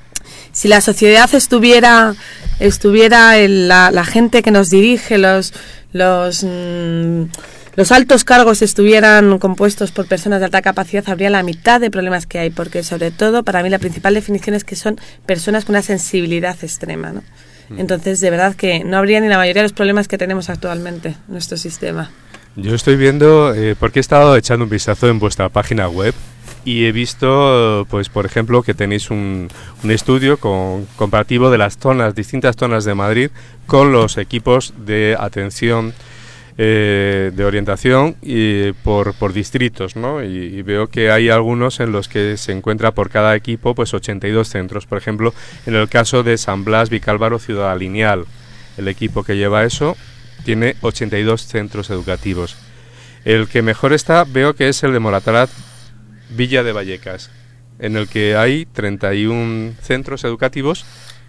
Speaker 5: si la sociedad estuviera, estuviera en la, la gente que nos dirige, los... los mmm, los altos cargos estuvieran compuestos por personas de alta capacidad, habría la mitad de problemas que hay, porque sobre todo para mí la principal definición es que son personas con una sensibilidad extrema, ¿no? Entonces, de verdad que no habría ni la mayoría de los problemas que tenemos actualmente en nuestro sistema.
Speaker 2: Yo estoy viendo, eh, porque he estado echando un vistazo en vuestra página web, y he visto, pues por ejemplo, que tenéis un, un estudio con, comparativo de las zonas, distintas zonas de Madrid, con los equipos de atención eh, de orientación y por, por distritos, ¿no? Y, y veo que hay algunos en los que se encuentra por cada equipo pues ochenta y dos centros. Por ejemplo, en el caso de San Blas, Vicálvaro, Ciudad Lineal, el equipo que lleva eso tiene ochenta y dos centros educativos. El que mejor está veo que es el de Moratalaz, Villa de Vallecas, en el que hay treinta y uno centros educativos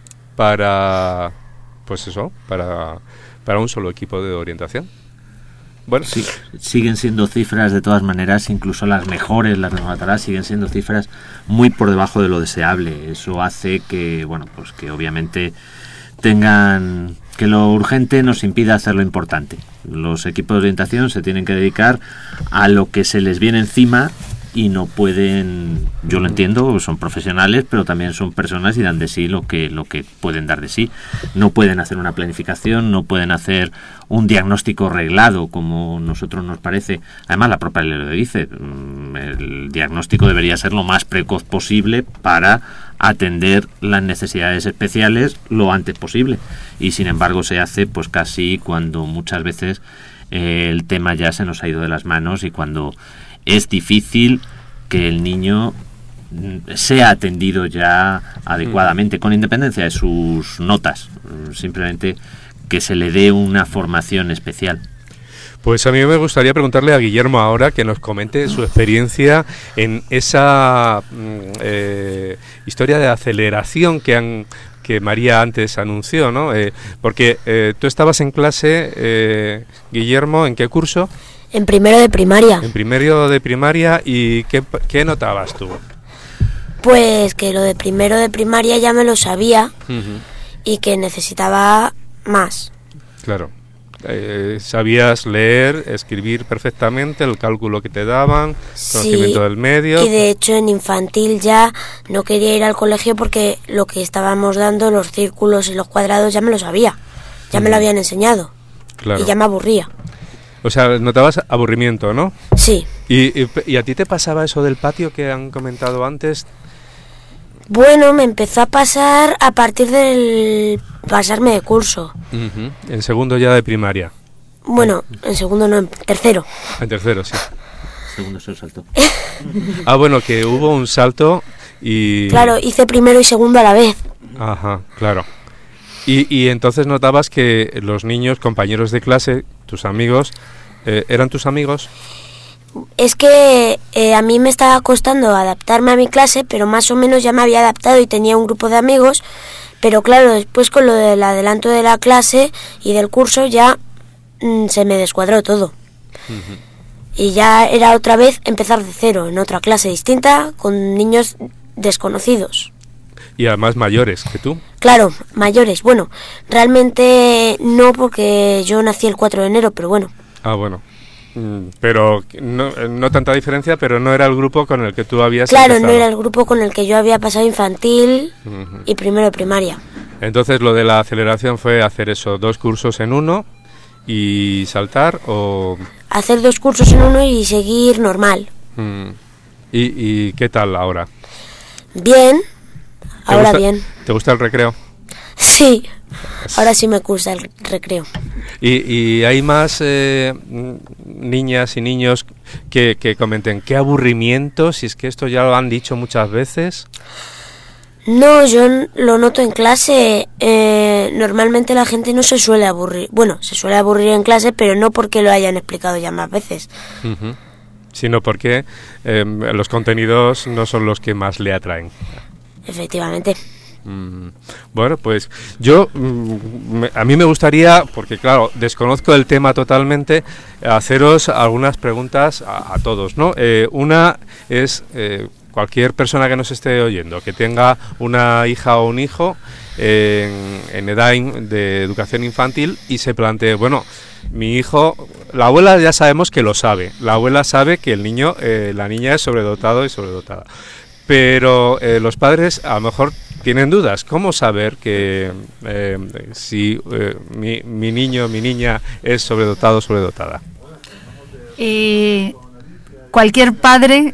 Speaker 2: para, pues eso, para, para un solo equipo de orientación. Bueno,
Speaker 6: sí, siguen siendo cifras de todas maneras, incluso las mejores, las de Moratalaz, siguen siendo cifras muy por debajo de lo deseable. Eso hace que, bueno, pues que obviamente tengan, que lo urgente nos impida hacer lo importante. Los equipos de orientación se tienen que dedicar a lo que se les viene encima y no pueden, yo lo entiendo, son profesionales, pero también son personas y dan de sí lo que lo que pueden dar de sí. No pueden hacer una planificación, no pueden hacer un diagnóstico reglado como nosotros nos parece. Además, la propia ley lo dice, el diagnóstico debería ser lo más precoz posible para atender las necesidades especiales lo antes posible. Y sin embargo se hace pues casi cuando muchas veces eh, el tema ya se nos ha ido de las manos y cuando es difícil que el niño sea atendido ya adecuadamente, con independencia de sus notas, simplemente que se le dé una formación especial.
Speaker 2: Pues a mí me gustaría preguntarle a Guillermo ahora que nos comente su experiencia en esa eh, historia de aceleración que han que María antes anunció, ¿no? Eh, porque eh, tú estabas en clase, eh, Guillermo, ¿en qué curso?
Speaker 4: En primero de primaria.
Speaker 2: En primero de primaria, ¿y qué, qué notabas tú?
Speaker 4: Pues que lo de primero de primaria ya me lo sabía uh-huh. y que necesitaba más.
Speaker 2: Claro. Eh, ¿Sabías leer, escribir perfectamente, el cálculo que te daban, conocimiento
Speaker 4: sí,
Speaker 2: del medio?
Speaker 4: Y de hecho en infantil ya no quería ir al colegio porque lo que estábamos dando, los círculos y los cuadrados, ya me lo sabía. Ya uh-huh. me lo habían enseñado. Claro. Y ya me aburría.
Speaker 2: O sea, notabas aburrimiento, ¿no?
Speaker 4: Sí.
Speaker 2: ¿Y, y, ¿Y a ti te pasaba eso del patio que han comentado antes?
Speaker 4: Bueno, me empezó a pasar a partir del pasarme de curso.
Speaker 2: Uh-huh. En segundo ya de primaria.
Speaker 4: Bueno, en segundo no, en tercero.
Speaker 2: En tercero, sí.
Speaker 6: Segundo se saltó.
Speaker 2: Ah, bueno, que hubo un salto y...
Speaker 4: Claro, hice primero y segundo a la vez.
Speaker 2: Ajá, claro. Y, y entonces notabas que los niños, compañeros de clase, tus amigos, eh, ¿eran tus amigos?
Speaker 4: Es que eh, a mí me estaba costando adaptarme a mi clase, pero más o menos ya me había adaptado y tenía un grupo de amigos, pero claro, después con lo del adelanto de la clase y del curso ya mm, se me descuadró todo. Uh-huh. Y ya era otra vez empezar de cero, en otra clase distinta, con niños desconocidos.
Speaker 2: Y además mayores que tú.
Speaker 4: Claro, mayores. Bueno, realmente no, porque yo nací el cuatro de enero, pero bueno.
Speaker 2: Ah, bueno. Pero no, no tanta diferencia, pero no era el grupo con el que tú habías
Speaker 4: Claro,
Speaker 2: empezado.
Speaker 4: No era el grupo con el que yo había pasado infantil uh-huh. y primero de primaria.
Speaker 2: Entonces lo de la aceleración fue hacer eso, dos cursos en uno y saltar o...
Speaker 4: Hacer dos cursos en uno y seguir normal.
Speaker 2: Mm. ¿Y, ¿Y qué tal ahora?
Speaker 4: Bien, ahora
Speaker 2: gusta,
Speaker 4: bien.
Speaker 2: ¿Te gusta el recreo?
Speaker 4: Sí, ahora sí me gusta el recreo.
Speaker 2: ¿Y, y hay más eh, niñas y niños que, que comenten qué aburrimiento, si es que esto ya lo han dicho muchas veces?
Speaker 4: No, yo lo noto en clase. Eh, normalmente la gente no se suele aburrir. Bueno, se suele aburrir en clase, pero no porque lo hayan explicado ya más veces.
Speaker 2: Uh-huh. Sino porque eh, los contenidos no son los que más le atraen.
Speaker 4: Efectivamente.
Speaker 2: Mm, bueno, pues yo, mm, me, a mí me gustaría, porque claro, desconozco el tema totalmente, haceros algunas preguntas a, a todos, ¿no? Eh, una es, eh, cualquier persona que nos esté oyendo, que tenga una hija o un hijo eh, en, en edad in, de educación infantil y se plantee, bueno, mi hijo, la abuela ya sabemos que lo sabe, la abuela sabe que el niño, eh, la niña es sobredotado y sobredotada, pero eh, los padres a lo mejor tienen dudas. ¿Cómo saber que eh, si eh, mi, mi niño, mi niña es sobredotado o sobredotada?
Speaker 7: Eh, cualquier padre,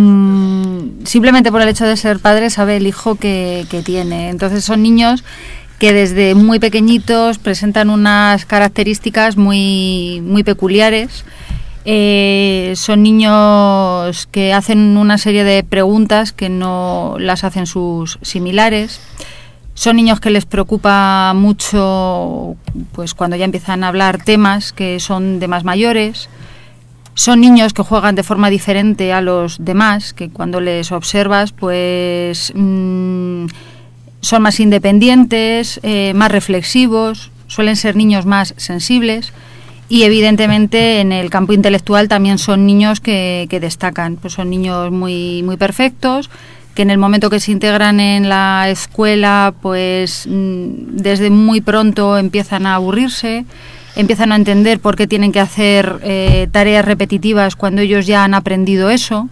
Speaker 7: mmm, simplemente por el hecho de ser padre, sabe el hijo que, que tiene. Entonces son niños que desde muy pequeñitos presentan unas características muy, muy peculiares. Eh, son niños que hacen una serie de preguntas que no las hacen sus similares. Son niños que les preocupa mucho, pues cuando ya empiezan a hablar temas que son de más mayores. Son niños que juegan de forma diferente a los demás, que cuando les observas, pues mmm, son más independientes, eh, más reflexivos, suelen ser niños más sensibles. Y evidentemente en el campo intelectual también son niños que, que destacan, pues son niños muy, muy perfectos, que en el momento que se integran en la escuela, pues desde muy pronto empiezan a aburrirse, empiezan a entender por qué tienen que hacer eh, tareas repetitivas cuando ellos ya han aprendido eso.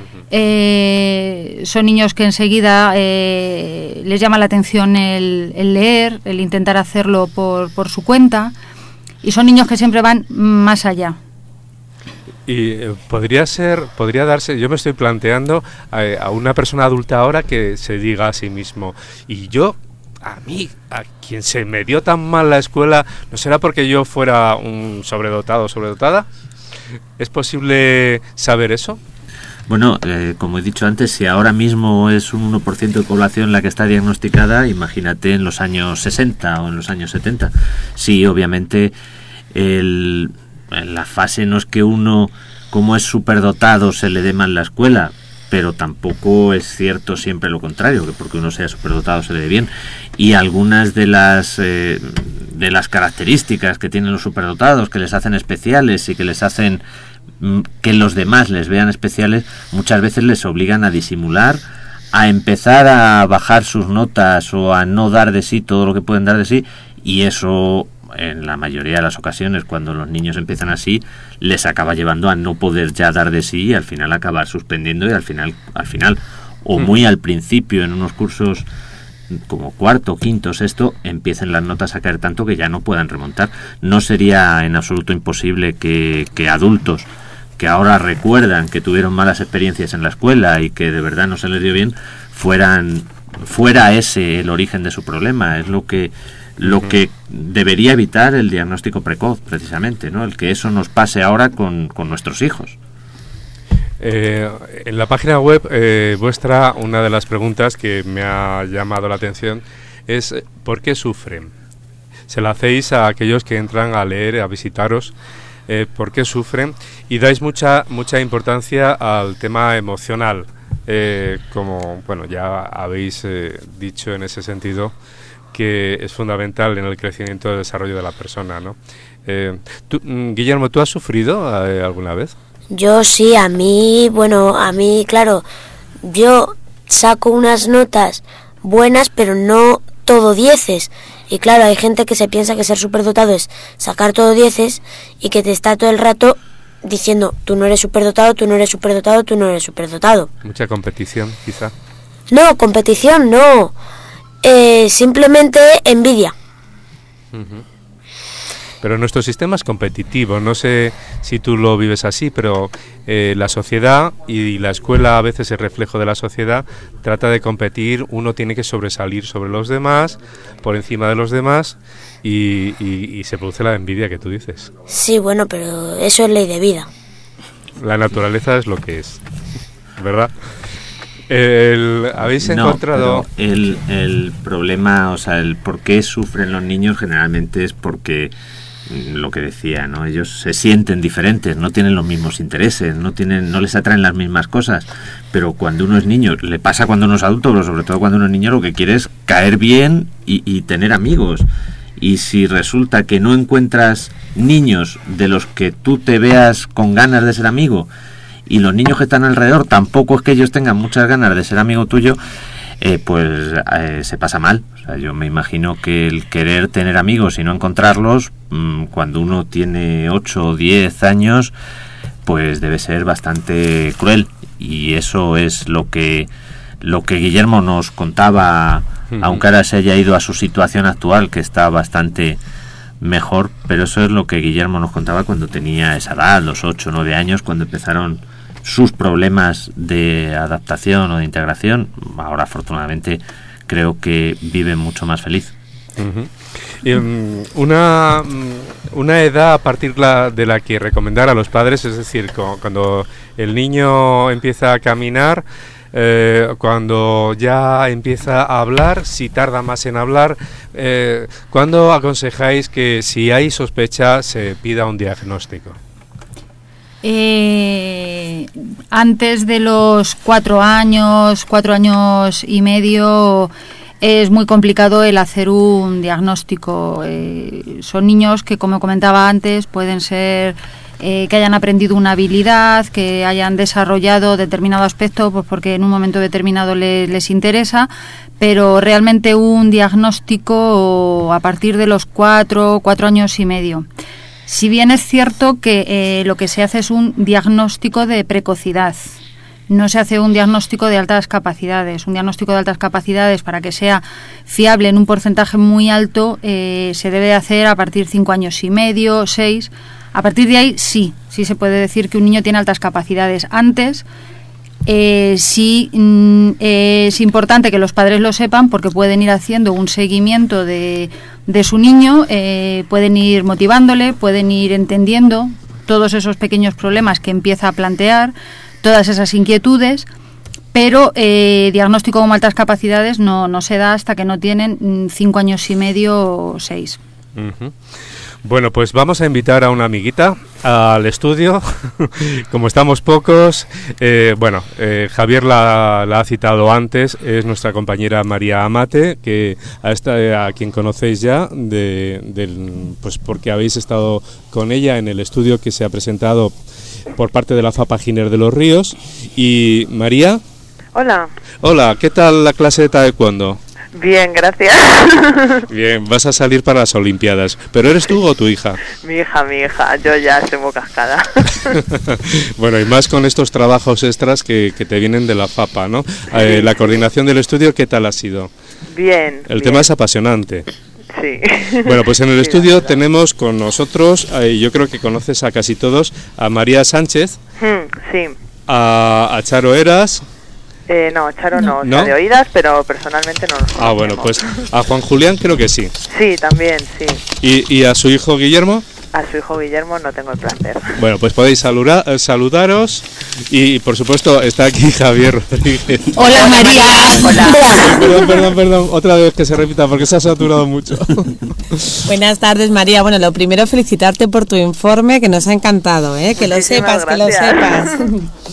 Speaker 7: Eh, son niños que enseguida eh, les llama la atención el, el leer, el intentar hacerlo por, por su cuenta. Y son niños que siempre van más allá.
Speaker 2: Y eh, podría ser, podría darse, yo me estoy planteando a, a una persona adulta ahora que se diga a sí mismo, y yo, a mí, a quien se me dio tan mal la escuela, ¿no será porque yo fuera un sobredotado o sobredotada? ¿Es posible saber eso?
Speaker 6: Bueno, eh, como he dicho antes, si ahora mismo es un uno por ciento de población la que está diagnosticada, imagínate en los años sesenta o en los años setenta. Sí, obviamente, el, en la fase no es que uno, como es superdotado, se le dé mal la escuela, pero tampoco es cierto siempre lo contrario, que porque uno sea superdotado se le dé bien. Y algunas de las, eh, de las características que tienen los superdotados, que les hacen especiales y que les hacen que los demás les vean especiales, muchas veces les obligan a disimular, a empezar a bajar sus notas o a no dar de sí todo lo que pueden dar de sí, y eso en la mayoría de las ocasiones, cuando los niños empiezan así, les acaba llevando a no poder ya dar de sí y al final acabar suspendiendo, y al final, al final o muy al principio en unos cursos como cuarto, quinto, sexto, empiecen las notas a caer tanto que ya no puedan remontar. No sería en absoluto imposible que, que adultos que ahora recuerdan que tuvieron malas experiencias en la escuela y que de verdad no se les dio bien, fueran fuera ese el origen de su problema. Es lo que lo uh-huh. que debería evitar el diagnóstico precoz, precisamente, ¿no? El que eso nos pase ahora con, con nuestros hijos.
Speaker 2: Eh, en la página web eh, vuestra, una de las preguntas que me ha llamado la atención es ¿por qué sufren? Se la hacéis a aquellos que entran a leer, a visitaros, eh, ¿por qué sufren? Y dais mucha mucha importancia al tema emocional, eh, como bueno ya habéis eh, dicho en ese sentido, que es fundamental en el crecimiento y desarrollo de la persona, ¿no? Eh, tú, Guillermo, ¿tú has sufrido eh, alguna vez?
Speaker 4: Yo sí, a mí, bueno, a mí, claro, yo saco unas notas buenas, pero no todo dieces. Y claro, hay gente que se piensa que ser superdotado es sacar todo dieces y que te está todo el rato diciendo, tú no eres superdotado, tú no eres superdotado, tú no eres superdotado.
Speaker 2: Mucha competición, quizá.
Speaker 4: No, competición no. Eh, simplemente envidia.
Speaker 2: Uh-huh. Pero nuestro sistema es competitivo, no sé si tú lo vives así, pero eh, la sociedad y la escuela, a veces el reflejo de la sociedad, trata de competir, uno tiene que sobresalir sobre los demás, por encima de los demás, y, y, y se produce la envidia que tú dices.
Speaker 4: Sí, bueno, pero eso es ley de vida.
Speaker 2: La naturaleza es lo que es, ¿verdad? El, ¿Habéis
Speaker 6: no,
Speaker 2: encontrado...?
Speaker 6: El, el problema, o sea, el por qué sufren los niños generalmente es porque... lo que decía, ¿no? Ellos se sienten diferentes, no tienen los mismos intereses, no tienen, no les atraen las mismas cosas, pero cuando uno es niño, le pasa cuando uno es adulto, pero sobre todo cuando uno es niño, lo que quiere es caer bien y, y tener amigos. Y si resulta que no encuentras niños de los que tú te veas con ganas de ser amigo, y los niños que están alrededor tampoco es que ellos tengan muchas ganas de ser amigo tuyo, eh, pues eh, se pasa mal. O sea, yo me imagino que el querer tener amigos y no encontrarlos, mmm, cuando uno tiene ocho o diez años, pues debe ser bastante cruel. Y eso es lo que lo que Guillermo nos contaba, uh-huh. aunque ahora se haya ido a su situación actual, que está bastante mejor, pero eso es lo que Guillermo nos contaba cuando tenía esa edad, los ocho o nueve años, cuando empezaron sus problemas de adaptación o de integración. Ahora, afortunadamente, creo que vive mucho más feliz.
Speaker 2: Uh-huh. Y, um, una, una edad a partir la, de la que recomendar a los padres, es decir, co- cuando el niño empieza a caminar, eh, cuando ya empieza a hablar, si tarda más en hablar, eh, ¿cuándo aconsejáis que si hay sospecha se pida un diagnóstico?
Speaker 7: Eh, antes de los cuatro años, cuatro años y medio, es muy complicado el hacer un diagnóstico. Eh, son niños que, como comentaba antes, pueden ser eh, que hayan aprendido una habilidad, que hayan desarrollado determinado aspecto, pues porque en un momento determinado le, les interesa, pero realmente un diagnóstico a partir de los cuatro, cuatro años y medio. Si bien es cierto que eh, lo que se hace es un diagnóstico de precocidad, no se hace un diagnóstico de altas capacidades. Un diagnóstico de altas capacidades, para que sea fiable en un porcentaje muy alto, eh, se debe hacer a partir de cinco años y medio, seis. A partir de ahí sí, sí se puede decir que un niño tiene altas capacidades. Antes eh, sí mm, eh, es importante que los padres lo sepan, porque pueden ir haciendo un seguimiento de, de su niño, eh, pueden ir motivándole, pueden ir entendiendo todos esos pequeños problemas que empieza a plantear, todas esas inquietudes, pero eh, diagnóstico como altas capacidades no, no se da hasta que no tienen cinco años y medio o seis.
Speaker 2: Uh-huh. Bueno, pues vamos a invitar a una amiguita al estudio. Como estamos pocos, eh, bueno, eh, Javier la, la ha citado antes, es nuestra compañera María Amate, que a, esta, a quien conocéis ya, de, del, pues porque habéis estado con ella en el estudio que se ha presentado por parte de la FAPA Giner de los Ríos. Y María.
Speaker 8: Hola.
Speaker 2: Hola, ¿qué tal la clase de taekwondo?
Speaker 8: Bien, gracias.
Speaker 2: Bien, vas a salir para las Olimpiadas. ¿Pero eres tú o tu hija?
Speaker 8: Mi hija, mi hija, yo ya estoy muy cascada.
Speaker 2: Bueno, y más con estos trabajos extras que, que te vienen de la FAPA, ¿no? Eh, la coordinación del estudio, ¿qué tal ha sido?
Speaker 8: Bien.
Speaker 2: El
Speaker 8: bien.
Speaker 2: tema es apasionante.
Speaker 8: Sí.
Speaker 2: Bueno, pues en el
Speaker 8: Sí,
Speaker 2: estudio tenemos con nosotros, eh, yo creo que conoces a casi todos, a María Sánchez,
Speaker 8: Hmm, sí.
Speaker 2: a, a Charo Eras.
Speaker 8: Eh, no, Charo no, o sea,
Speaker 2: ¿No?
Speaker 8: de oídas, pero personalmente no nos conocemos.
Speaker 2: Ah, bueno, pues a Juan Julián creo que sí.
Speaker 8: Sí, también, sí.
Speaker 2: ¿Y, y a su hijo Guillermo?
Speaker 8: A su hijo Guillermo no tengo el placer.
Speaker 2: Bueno, pues podéis saludar, eh, saludaros y, por supuesto, está aquí Javier Rodríguez.
Speaker 7: Hola, María.
Speaker 8: Hola.
Speaker 2: Perdón, perdón, perdón, otra vez que se repita porque se ha saturado mucho.
Speaker 5: Buenas tardes, María. Bueno, lo primero, felicitarte por tu informe, que nos ha encantado, ¿eh? Que lo
Speaker 8: Muchísimas
Speaker 5: sepas, que lo
Speaker 8: gracias.
Speaker 5: sepas.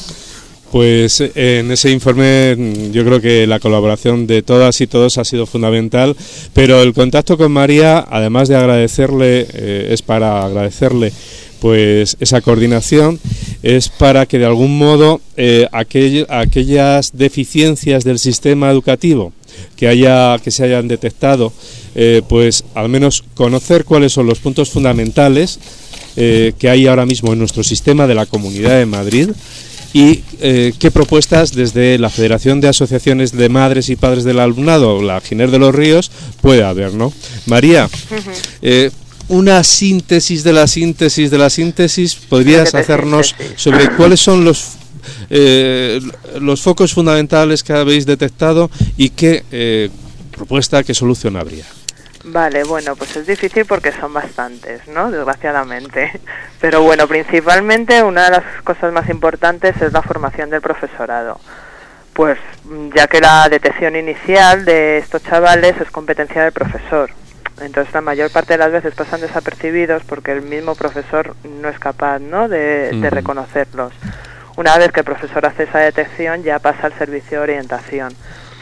Speaker 2: Pues en ese informe yo creo que la colaboración de todas y todos ha sido fundamental, pero el contacto con María, además de agradecerle, eh, es para agradecerle pues esa coordinación, es para que de algún modo eh, aquell, aquellas deficiencias del sistema educativo que haya que se hayan detectado, eh, pues al menos conocer cuáles son los puntos fundamentales eh, que hay ahora mismo en nuestro sistema de la Comunidad de Madrid. ¿Y eh, qué propuestas desde la Federación de Asociaciones de Madres y Padres del Alumnado, la Giner de los Ríos, puede haber, ¿no? María, eh, una síntesis de la síntesis de la síntesis, ¿podrías hacernos sobre cuáles son los eh, los focos fundamentales que habéis detectado y qué eh, propuesta, qué solución habría?
Speaker 8: Vale, bueno, pues es difícil porque son bastantes, ¿no? Desgraciadamente. Pero bueno, principalmente una de las cosas más importantes es la formación del profesorado. Pues ya que la detección inicial de estos chavales es competencia del profesor. Entonces la mayor parte de las veces pasan desapercibidos porque el mismo profesor no es capaz, ¿no?, de, de reconocerlos. Una vez que el profesor hace esa detección ya pasa al servicio de orientación.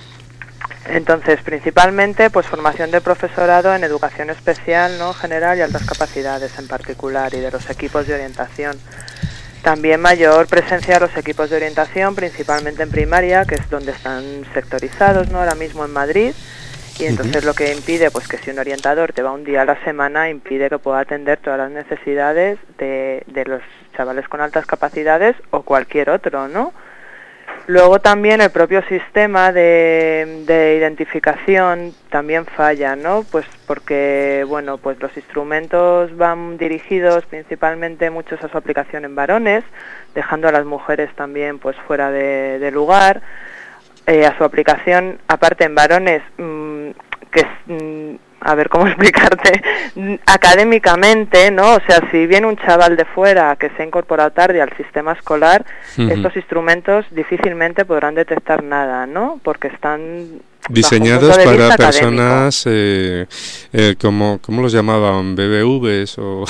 Speaker 8: Entonces, principalmente, pues formación de profesorado en educación especial, ¿no?, general, y altas capacidades en particular, y de los equipos de orientación. También mayor presencia de los equipos de orientación, principalmente en primaria, que es donde están sectorizados, ¿no?, ahora mismo en Madrid, y entonces uh-huh. lo que impide, pues que si un orientador te va un día a la semana, impide que pueda atender todas las necesidades de, de los chavales con altas capacidades o cualquier otro, ¿no? Luego también el propio sistema de, de identificación también falla, ¿no? Pues porque, bueno, pues los instrumentos van dirigidos principalmente muchos a su aplicación en varones, dejando a las mujeres también pues fuera de, de lugar. Eh, a su aplicación, aparte en varones, mmm, que mmm, a ver cómo explicarte, académicamente, ¿no? O sea, si viene un chaval de fuera que se ha incorporado tarde al sistema escolar, uh-huh. estos instrumentos difícilmente podrán detectar nada, ¿no? Porque están
Speaker 2: diseñados para personas, eh, eh, como, ¿cómo los llamaban? ¿B B Vs o...?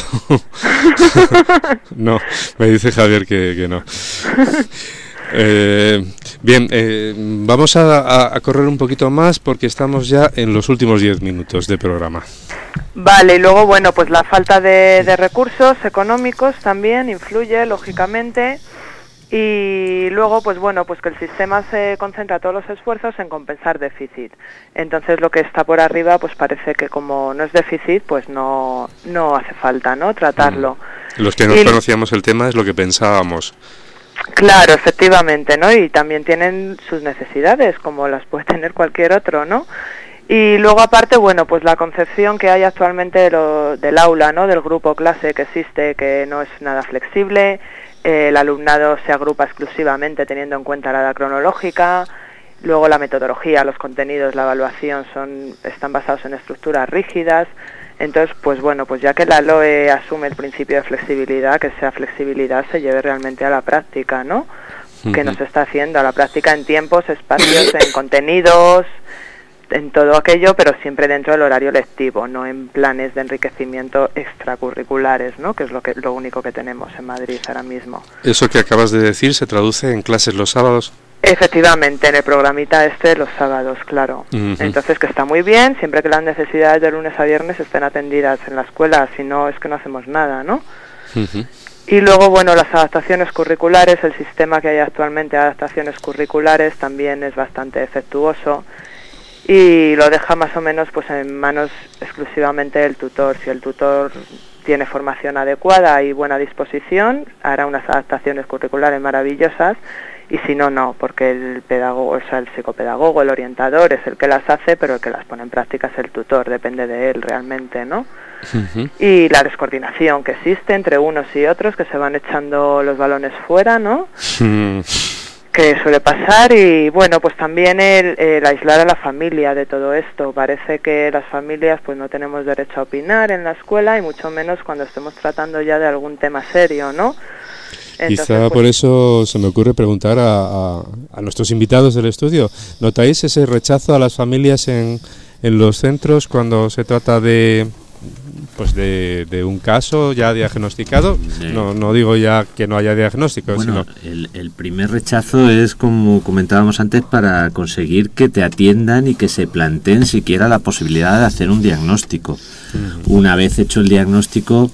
Speaker 2: No, me dice Javier que, que no. Eh, bien, eh, vamos a, a, a correr un poquito más porque estamos ya en los últimos diez minutos de programa.
Speaker 8: Vale, y luego, bueno, pues la falta de, de recursos económicos también influye, lógicamente, y luego, pues bueno, pues que el sistema se concentra todos los esfuerzos en compensar déficit. Entonces lo que está por arriba, pues parece que como no es déficit, pues no, no hace falta, ¿no?, tratarlo.
Speaker 2: Mm. Los que no y... conocíamos el tema es lo que pensábamos.
Speaker 8: Claro, efectivamente, ¿no? Y también tienen sus necesidades, como las puede tener cualquier otro, ¿no? Y luego, aparte, bueno, pues la concepción que hay actualmente de lo, del aula, ¿no? Del grupo clase que existe, que no es nada flexible, eh, el alumnado se agrupa exclusivamente teniendo en cuenta la edad cronológica, luego la metodología, los contenidos, la evaluación son están basados en estructuras rígidas. Entonces, pues bueno, pues ya que la L O E asume el principio de flexibilidad, que esa flexibilidad se lleve realmente a la práctica, ¿no? Uh-huh. Que nos está haciendo a la práctica en tiempos, espacios, en contenidos, en todo aquello, pero siempre dentro del horario lectivo, no en planes de enriquecimiento extracurriculares, ¿no? Que es lo que lo único que tenemos en Madrid ahora mismo.
Speaker 2: ¿Eso que acabas de decir se traduce en clases los sábados?
Speaker 8: Efectivamente, en el programita este los sábados, claro. Uh-huh. Entonces, que está muy bien, siempre que las necesidades de lunes a viernes estén atendidas en la escuela, si no es que no hacemos nada, ¿no? Uh-huh. Y luego, bueno, las adaptaciones curriculares, el sistema que hay actualmente de adaptaciones curriculares también es bastante defectuoso y lo deja más o menos pues en manos exclusivamente del tutor. Si el tutor tiene formación adecuada y buena disposición, hará unas adaptaciones curriculares maravillosas. Y si no, no, porque el pedagogo, o sea, el psicopedagogo, el orientador es el que las hace, pero el que las pone en práctica es el tutor, depende de él realmente, ¿no? Uh-huh. Y la descoordinación que existe entre unos y otros, que se van echando los balones fuera, ¿no? Uh-huh. Que suele pasar, y bueno, pues también el, el aislar a la familia de todo esto. Parece que las familias pues no tenemos derecho a opinar en la escuela, y mucho menos cuando estemos tratando ya de algún tema serio, ¿no?
Speaker 2: Entonces, Quizá pues, por eso se me ocurre preguntar a, a, a nuestros invitados del estudio. ¿Notáis ese rechazo a las familias en, en los centros cuando se trata de pues de, de un caso ya diagnosticado? Sí. No, no digo ya que no haya diagnóstico,
Speaker 6: bueno,
Speaker 2: sino...
Speaker 6: el, el primer rechazo es, como comentábamos antes, para conseguir que te atiendan y que se planteen siquiera la posibilidad de hacer un diagnóstico. Uh-huh. Una vez hecho el diagnóstico,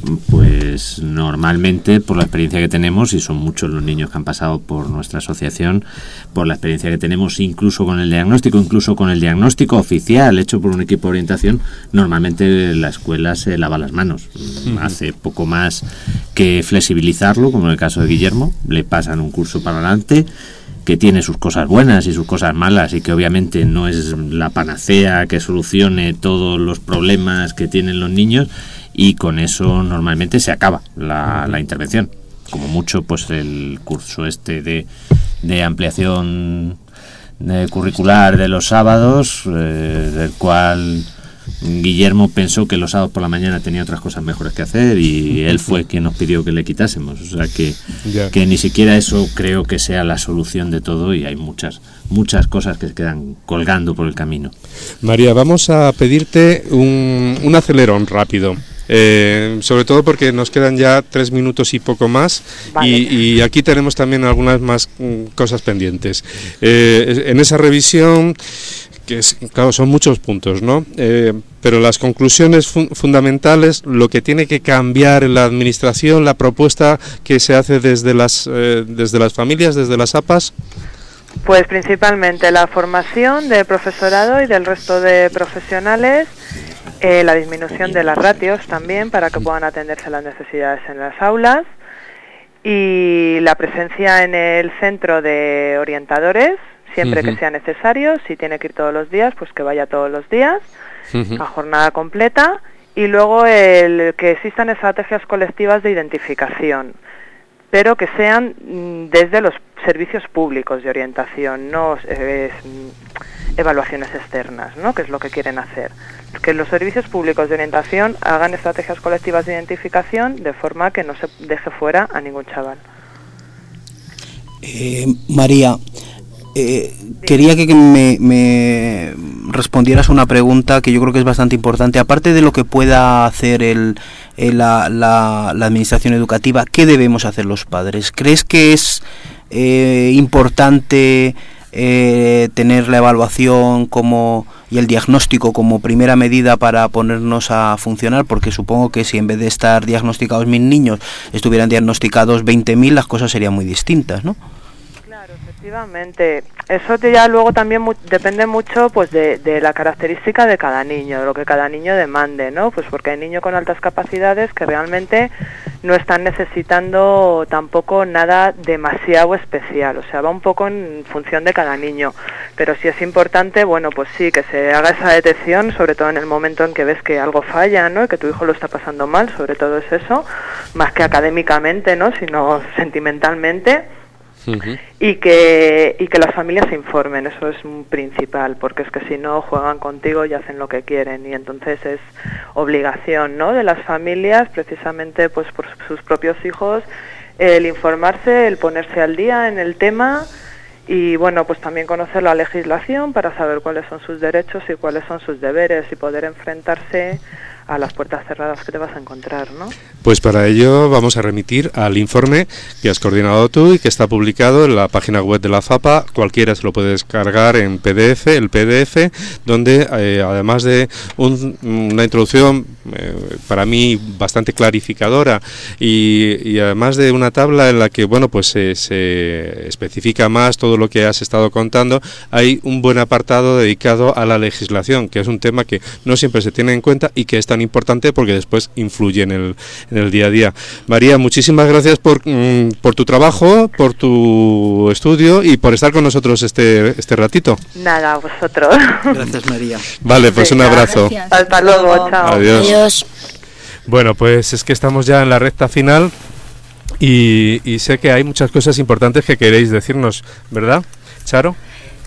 Speaker 6: pues normalmente, por la experiencia que tenemos, y son muchos los niños que han pasado por nuestra asociación, por la experiencia que tenemos incluso con el diagnóstico, incluso con el diagnóstico oficial hecho por un equipo de orientación, normalmente la escuela se lava las manos. Uh-huh. Hace poco más que flexibilizarlo, como en el caso de Guillermo, le pasan un curso para adelante, que tiene sus cosas buenas y sus cosas malas, y que obviamente no es la panacea que solucione todos los problemas que tienen los niños, y con eso normalmente se acaba la, la intervención. Como mucho, pues el curso este de, de ampliación de curricular de los sábados, eh, del cual Guillermo pensó que los sábados por la mañana tenía otras cosas mejores que hacer, y él fue quien nos pidió que le quitásemos. O sea que, yeah. que ni siquiera eso creo que sea la solución de todo, y hay muchas muchas cosas que se quedan colgando por el camino.
Speaker 2: María, vamos a pedirte un, un acelerón rápido. Eh, sobre todo porque nos quedan ya tres minutos y poco más, vale. y, y aquí tenemos también algunas más mm, cosas pendientes. Eh, en esa revisión, que es, claro, son muchos puntos, ¿no? Eh, pero las conclusiones fun- fundamentales, lo que tiene que cambiar en la administración, la propuesta que se hace desde las eh, desde las familias, desde las A P As.
Speaker 8: Pues principalmente la formación del profesorado y del resto de profesionales. Eh, la disminución de las ratios también, para que puedan atenderse las necesidades en las aulas, y la presencia en el centro de orientadores, siempre uh-huh. que sea necesario. Si tiene que ir todos los días, pues que vaya todos los días, uh-huh. a jornada completa. Y luego el que existan estrategias colectivas de identificación, pero que sean desde los servicios públicos de orientación, no eh, evaluaciones externas, ¿no? Que es lo que quieren hacer. Que los servicios públicos de orientación hagan estrategias colectivas de identificación de forma que no se deje fuera a ningún chaval.
Speaker 3: Eh, María, eh, quería que me, me respondieras una pregunta que yo creo que es bastante importante. Aparte de lo que pueda hacer el, el, la, la, la administración educativa, ¿qué debemos hacer los padres? ¿Crees que es eh, importante eh, tener la evaluación como y el diagnóstico como primera medida para ponernos a funcionar? Porque supongo que si en vez de estar diagnosticados mil niños estuvieran diagnosticados veinte mil, las cosas serían muy distintas, ¿no?
Speaker 8: Claro, efectivamente. Eso ya luego también mu depende mucho pues de, de la característica de cada niño, de lo que cada niño demande, ¿no? Pues porque hay niños con altas capacidades que realmente no están necesitando tampoco nada demasiado especial, o sea, va un poco en función de cada niño, pero sí es importante, bueno, pues sí, que se haga esa detección, sobre todo en el momento en que ves que algo falla, ¿no? Y que tu hijo lo está pasando mal, sobre todo es eso, más que académicamente, ¿no? Sino sentimentalmente. Uh-huh. y que y que las familias se informen, eso es un principal, porque es que si no juegan contigo y hacen lo que quieren, y entonces es obligación, ¿no?, de las familias, precisamente pues por sus propios hijos, el informarse, el ponerse al día en el tema y bueno, pues también conocer la legislación para saber cuáles son sus derechos y cuáles son sus deberes y poder enfrentarse a las puertas cerradas que te vas a encontrar, ¿no?
Speaker 2: Pues para ello vamos a remitir al informe que has coordinado tú y que está publicado en la página web de la FAPA. Cualquiera se lo puede descargar en P D F, el P D F, donde eh, además de un, una introducción eh, para mí bastante clarificadora y, y además de una tabla en la que bueno pues eh, se especifica más todo lo que has estado contando, hay un buen apartado dedicado a la legislación, que es un tema que no siempre se tiene en cuenta y que está tan importante porque después influye en el, en el día a día. María, muchísimas gracias por, mm, por tu trabajo, por tu estudio y por estar con nosotros este, este ratito.
Speaker 8: Nada, vosotros.
Speaker 3: Gracias, María.
Speaker 2: Vale, pues un abrazo.
Speaker 8: Gracias. Hasta luego, chao.
Speaker 2: Adiós.
Speaker 4: Adiós.
Speaker 2: Bueno, pues es que estamos ya en la recta final y, y sé que hay muchas cosas importantes que queréis decirnos, ¿verdad, Charo?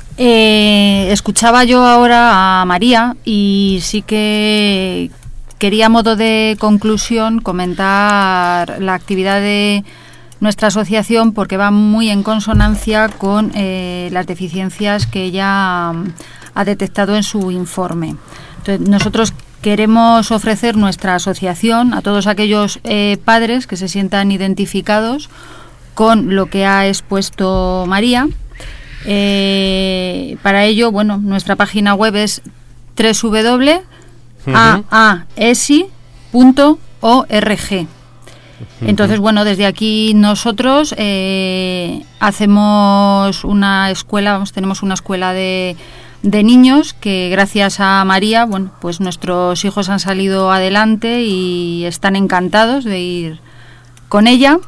Speaker 7: Eh, escuchaba yo ahora a María y sí que quería a modo de conclusión comentar la actividad de nuestra asociación porque va muy en consonancia con eh, las deficiencias que ella ha detectado en su informe. Entonces, nosotros queremos ofrecer nuestra asociación a todos aquellos eh, padres que se sientan identificados con lo que ha expuesto María. Eh, para ello, bueno, nuestra página web es doble u doble u doble u punto a a s i punto org. Entonces, bueno, desde aquí nosotros eh, hacemos una escuela, vamos, tenemos una escuela de, de niños que gracias a María, bueno, pues nuestros hijos han salido adelante y están encantados de ir con ella.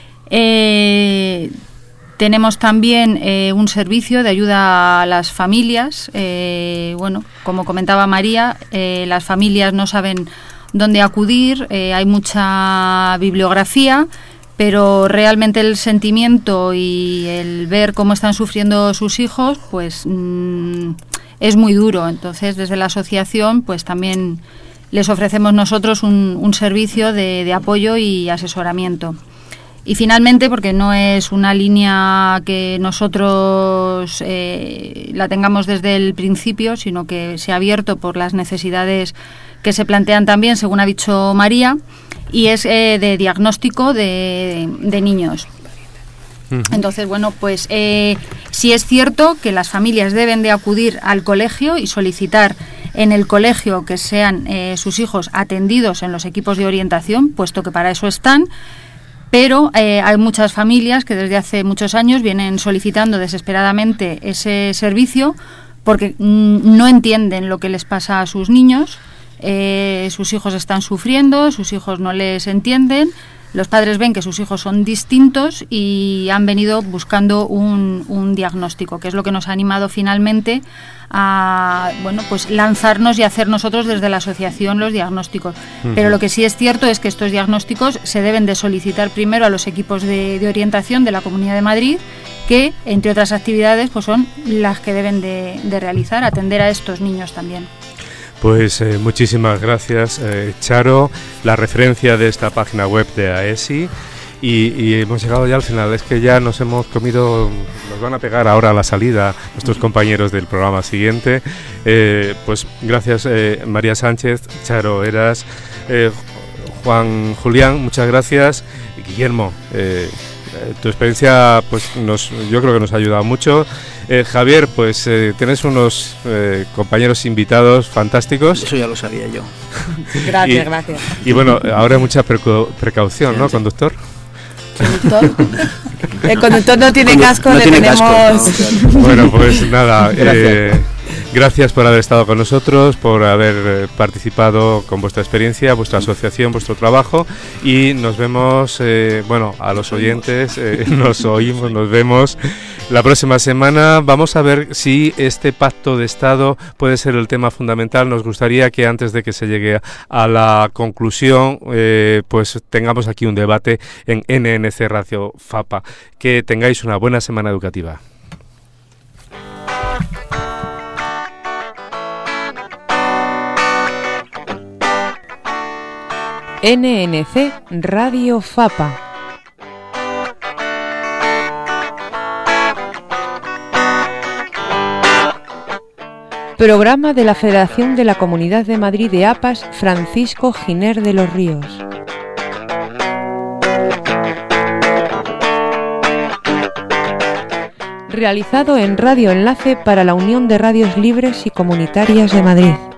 Speaker 7: Eh, Tenemos también eh, un servicio de ayuda a las familias. Eh, bueno, como comentaba María, eh, las familias no saben dónde acudir, eh, hay mucha bibliografía, pero realmente el sentimiento y el ver cómo están sufriendo sus hijos, pues mmm, es muy duro. Entonces, desde la asociación, pues también les ofrecemos nosotros un, un servicio de, de apoyo y asesoramiento. Y finalmente, porque no es una línea que nosotros eh, la tengamos desde el principio, sino que se ha abierto por las necesidades que se plantean también, según ha dicho María, y es eh, de diagnóstico de, de niños. Uh-huh. Entonces, bueno, pues eh, sí es cierto que las familias deben de acudir al colegio y solicitar en el colegio que sean eh, sus hijos atendidos en los equipos de orientación, puesto que para eso están. Pero eh, hay muchas familias que desde hace muchos años vienen solicitando desesperadamente ese servicio porque mm, no entienden lo que les pasa a sus niños, eh, sus hijos están sufriendo, sus hijos no les entienden, los padres ven que sus hijos son distintos y han venido buscando un, un diagnóstico, que es lo que nos ha animado finalmente a bueno pues lanzarnos y hacer nosotros desde la asociación los diagnósticos. Uh-huh. Pero lo que sí es cierto es que estos diagnósticos se deben de solicitar primero a los equipos de, de orientación de la Comunidad de Madrid que, entre otras actividades, pues son las que deben de, de realizar, atender a estos niños también.
Speaker 2: Pues eh, muchísimas gracias, eh, Charo, la referencia de esta página web de AESI. Y, y hemos llegado ya al final, es que ya nos hemos comido, nos van a pegar ahora a la salida nuestros compañeros del programa siguiente. Eh, pues gracias eh, María Sánchez, Charo Eras, eh, Juan Julián, muchas gracias. Guillermo, eh, tu experiencia pues nos, yo creo que nos ha ayudado mucho. Eh, Javier, pues eh, tienes unos eh, compañeros invitados fantásticos.
Speaker 3: Eso ya lo sabía yo.
Speaker 5: Gracias,
Speaker 2: y,
Speaker 5: gracias.
Speaker 2: Y bueno, ahora mucha preco- precaución, sí, ¿no, sí. conductor?
Speaker 5: ¿Conductor? El conductor no tiene casco,
Speaker 3: no
Speaker 5: le
Speaker 3: tiene
Speaker 5: tenemos...
Speaker 3: casco, no,
Speaker 2: bueno, pues nada, eh, gracias por haber estado con nosotros, por haber eh, participado con vuestra experiencia, vuestra asociación, vuestro trabajo, y nos vemos, eh, bueno, a los oyentes, eh, nos oímos, nos vemos la próxima semana. Vamos a ver si este pacto de Estado puede ser el tema fundamental. Nos gustaría que antes de que se llegue a la conclusión, eh, pues tengamos aquí un debate en N N C Radio FAPA. Que tengáis una buena semana educativa.
Speaker 1: N N C Radio FAPA. Programa de la Federación de la Comunidad de Madrid de A P A S Francisco Giner de los Ríos. Realizado en Radio Enlace para la Unión de Radios Libres y Comunitarias de Madrid.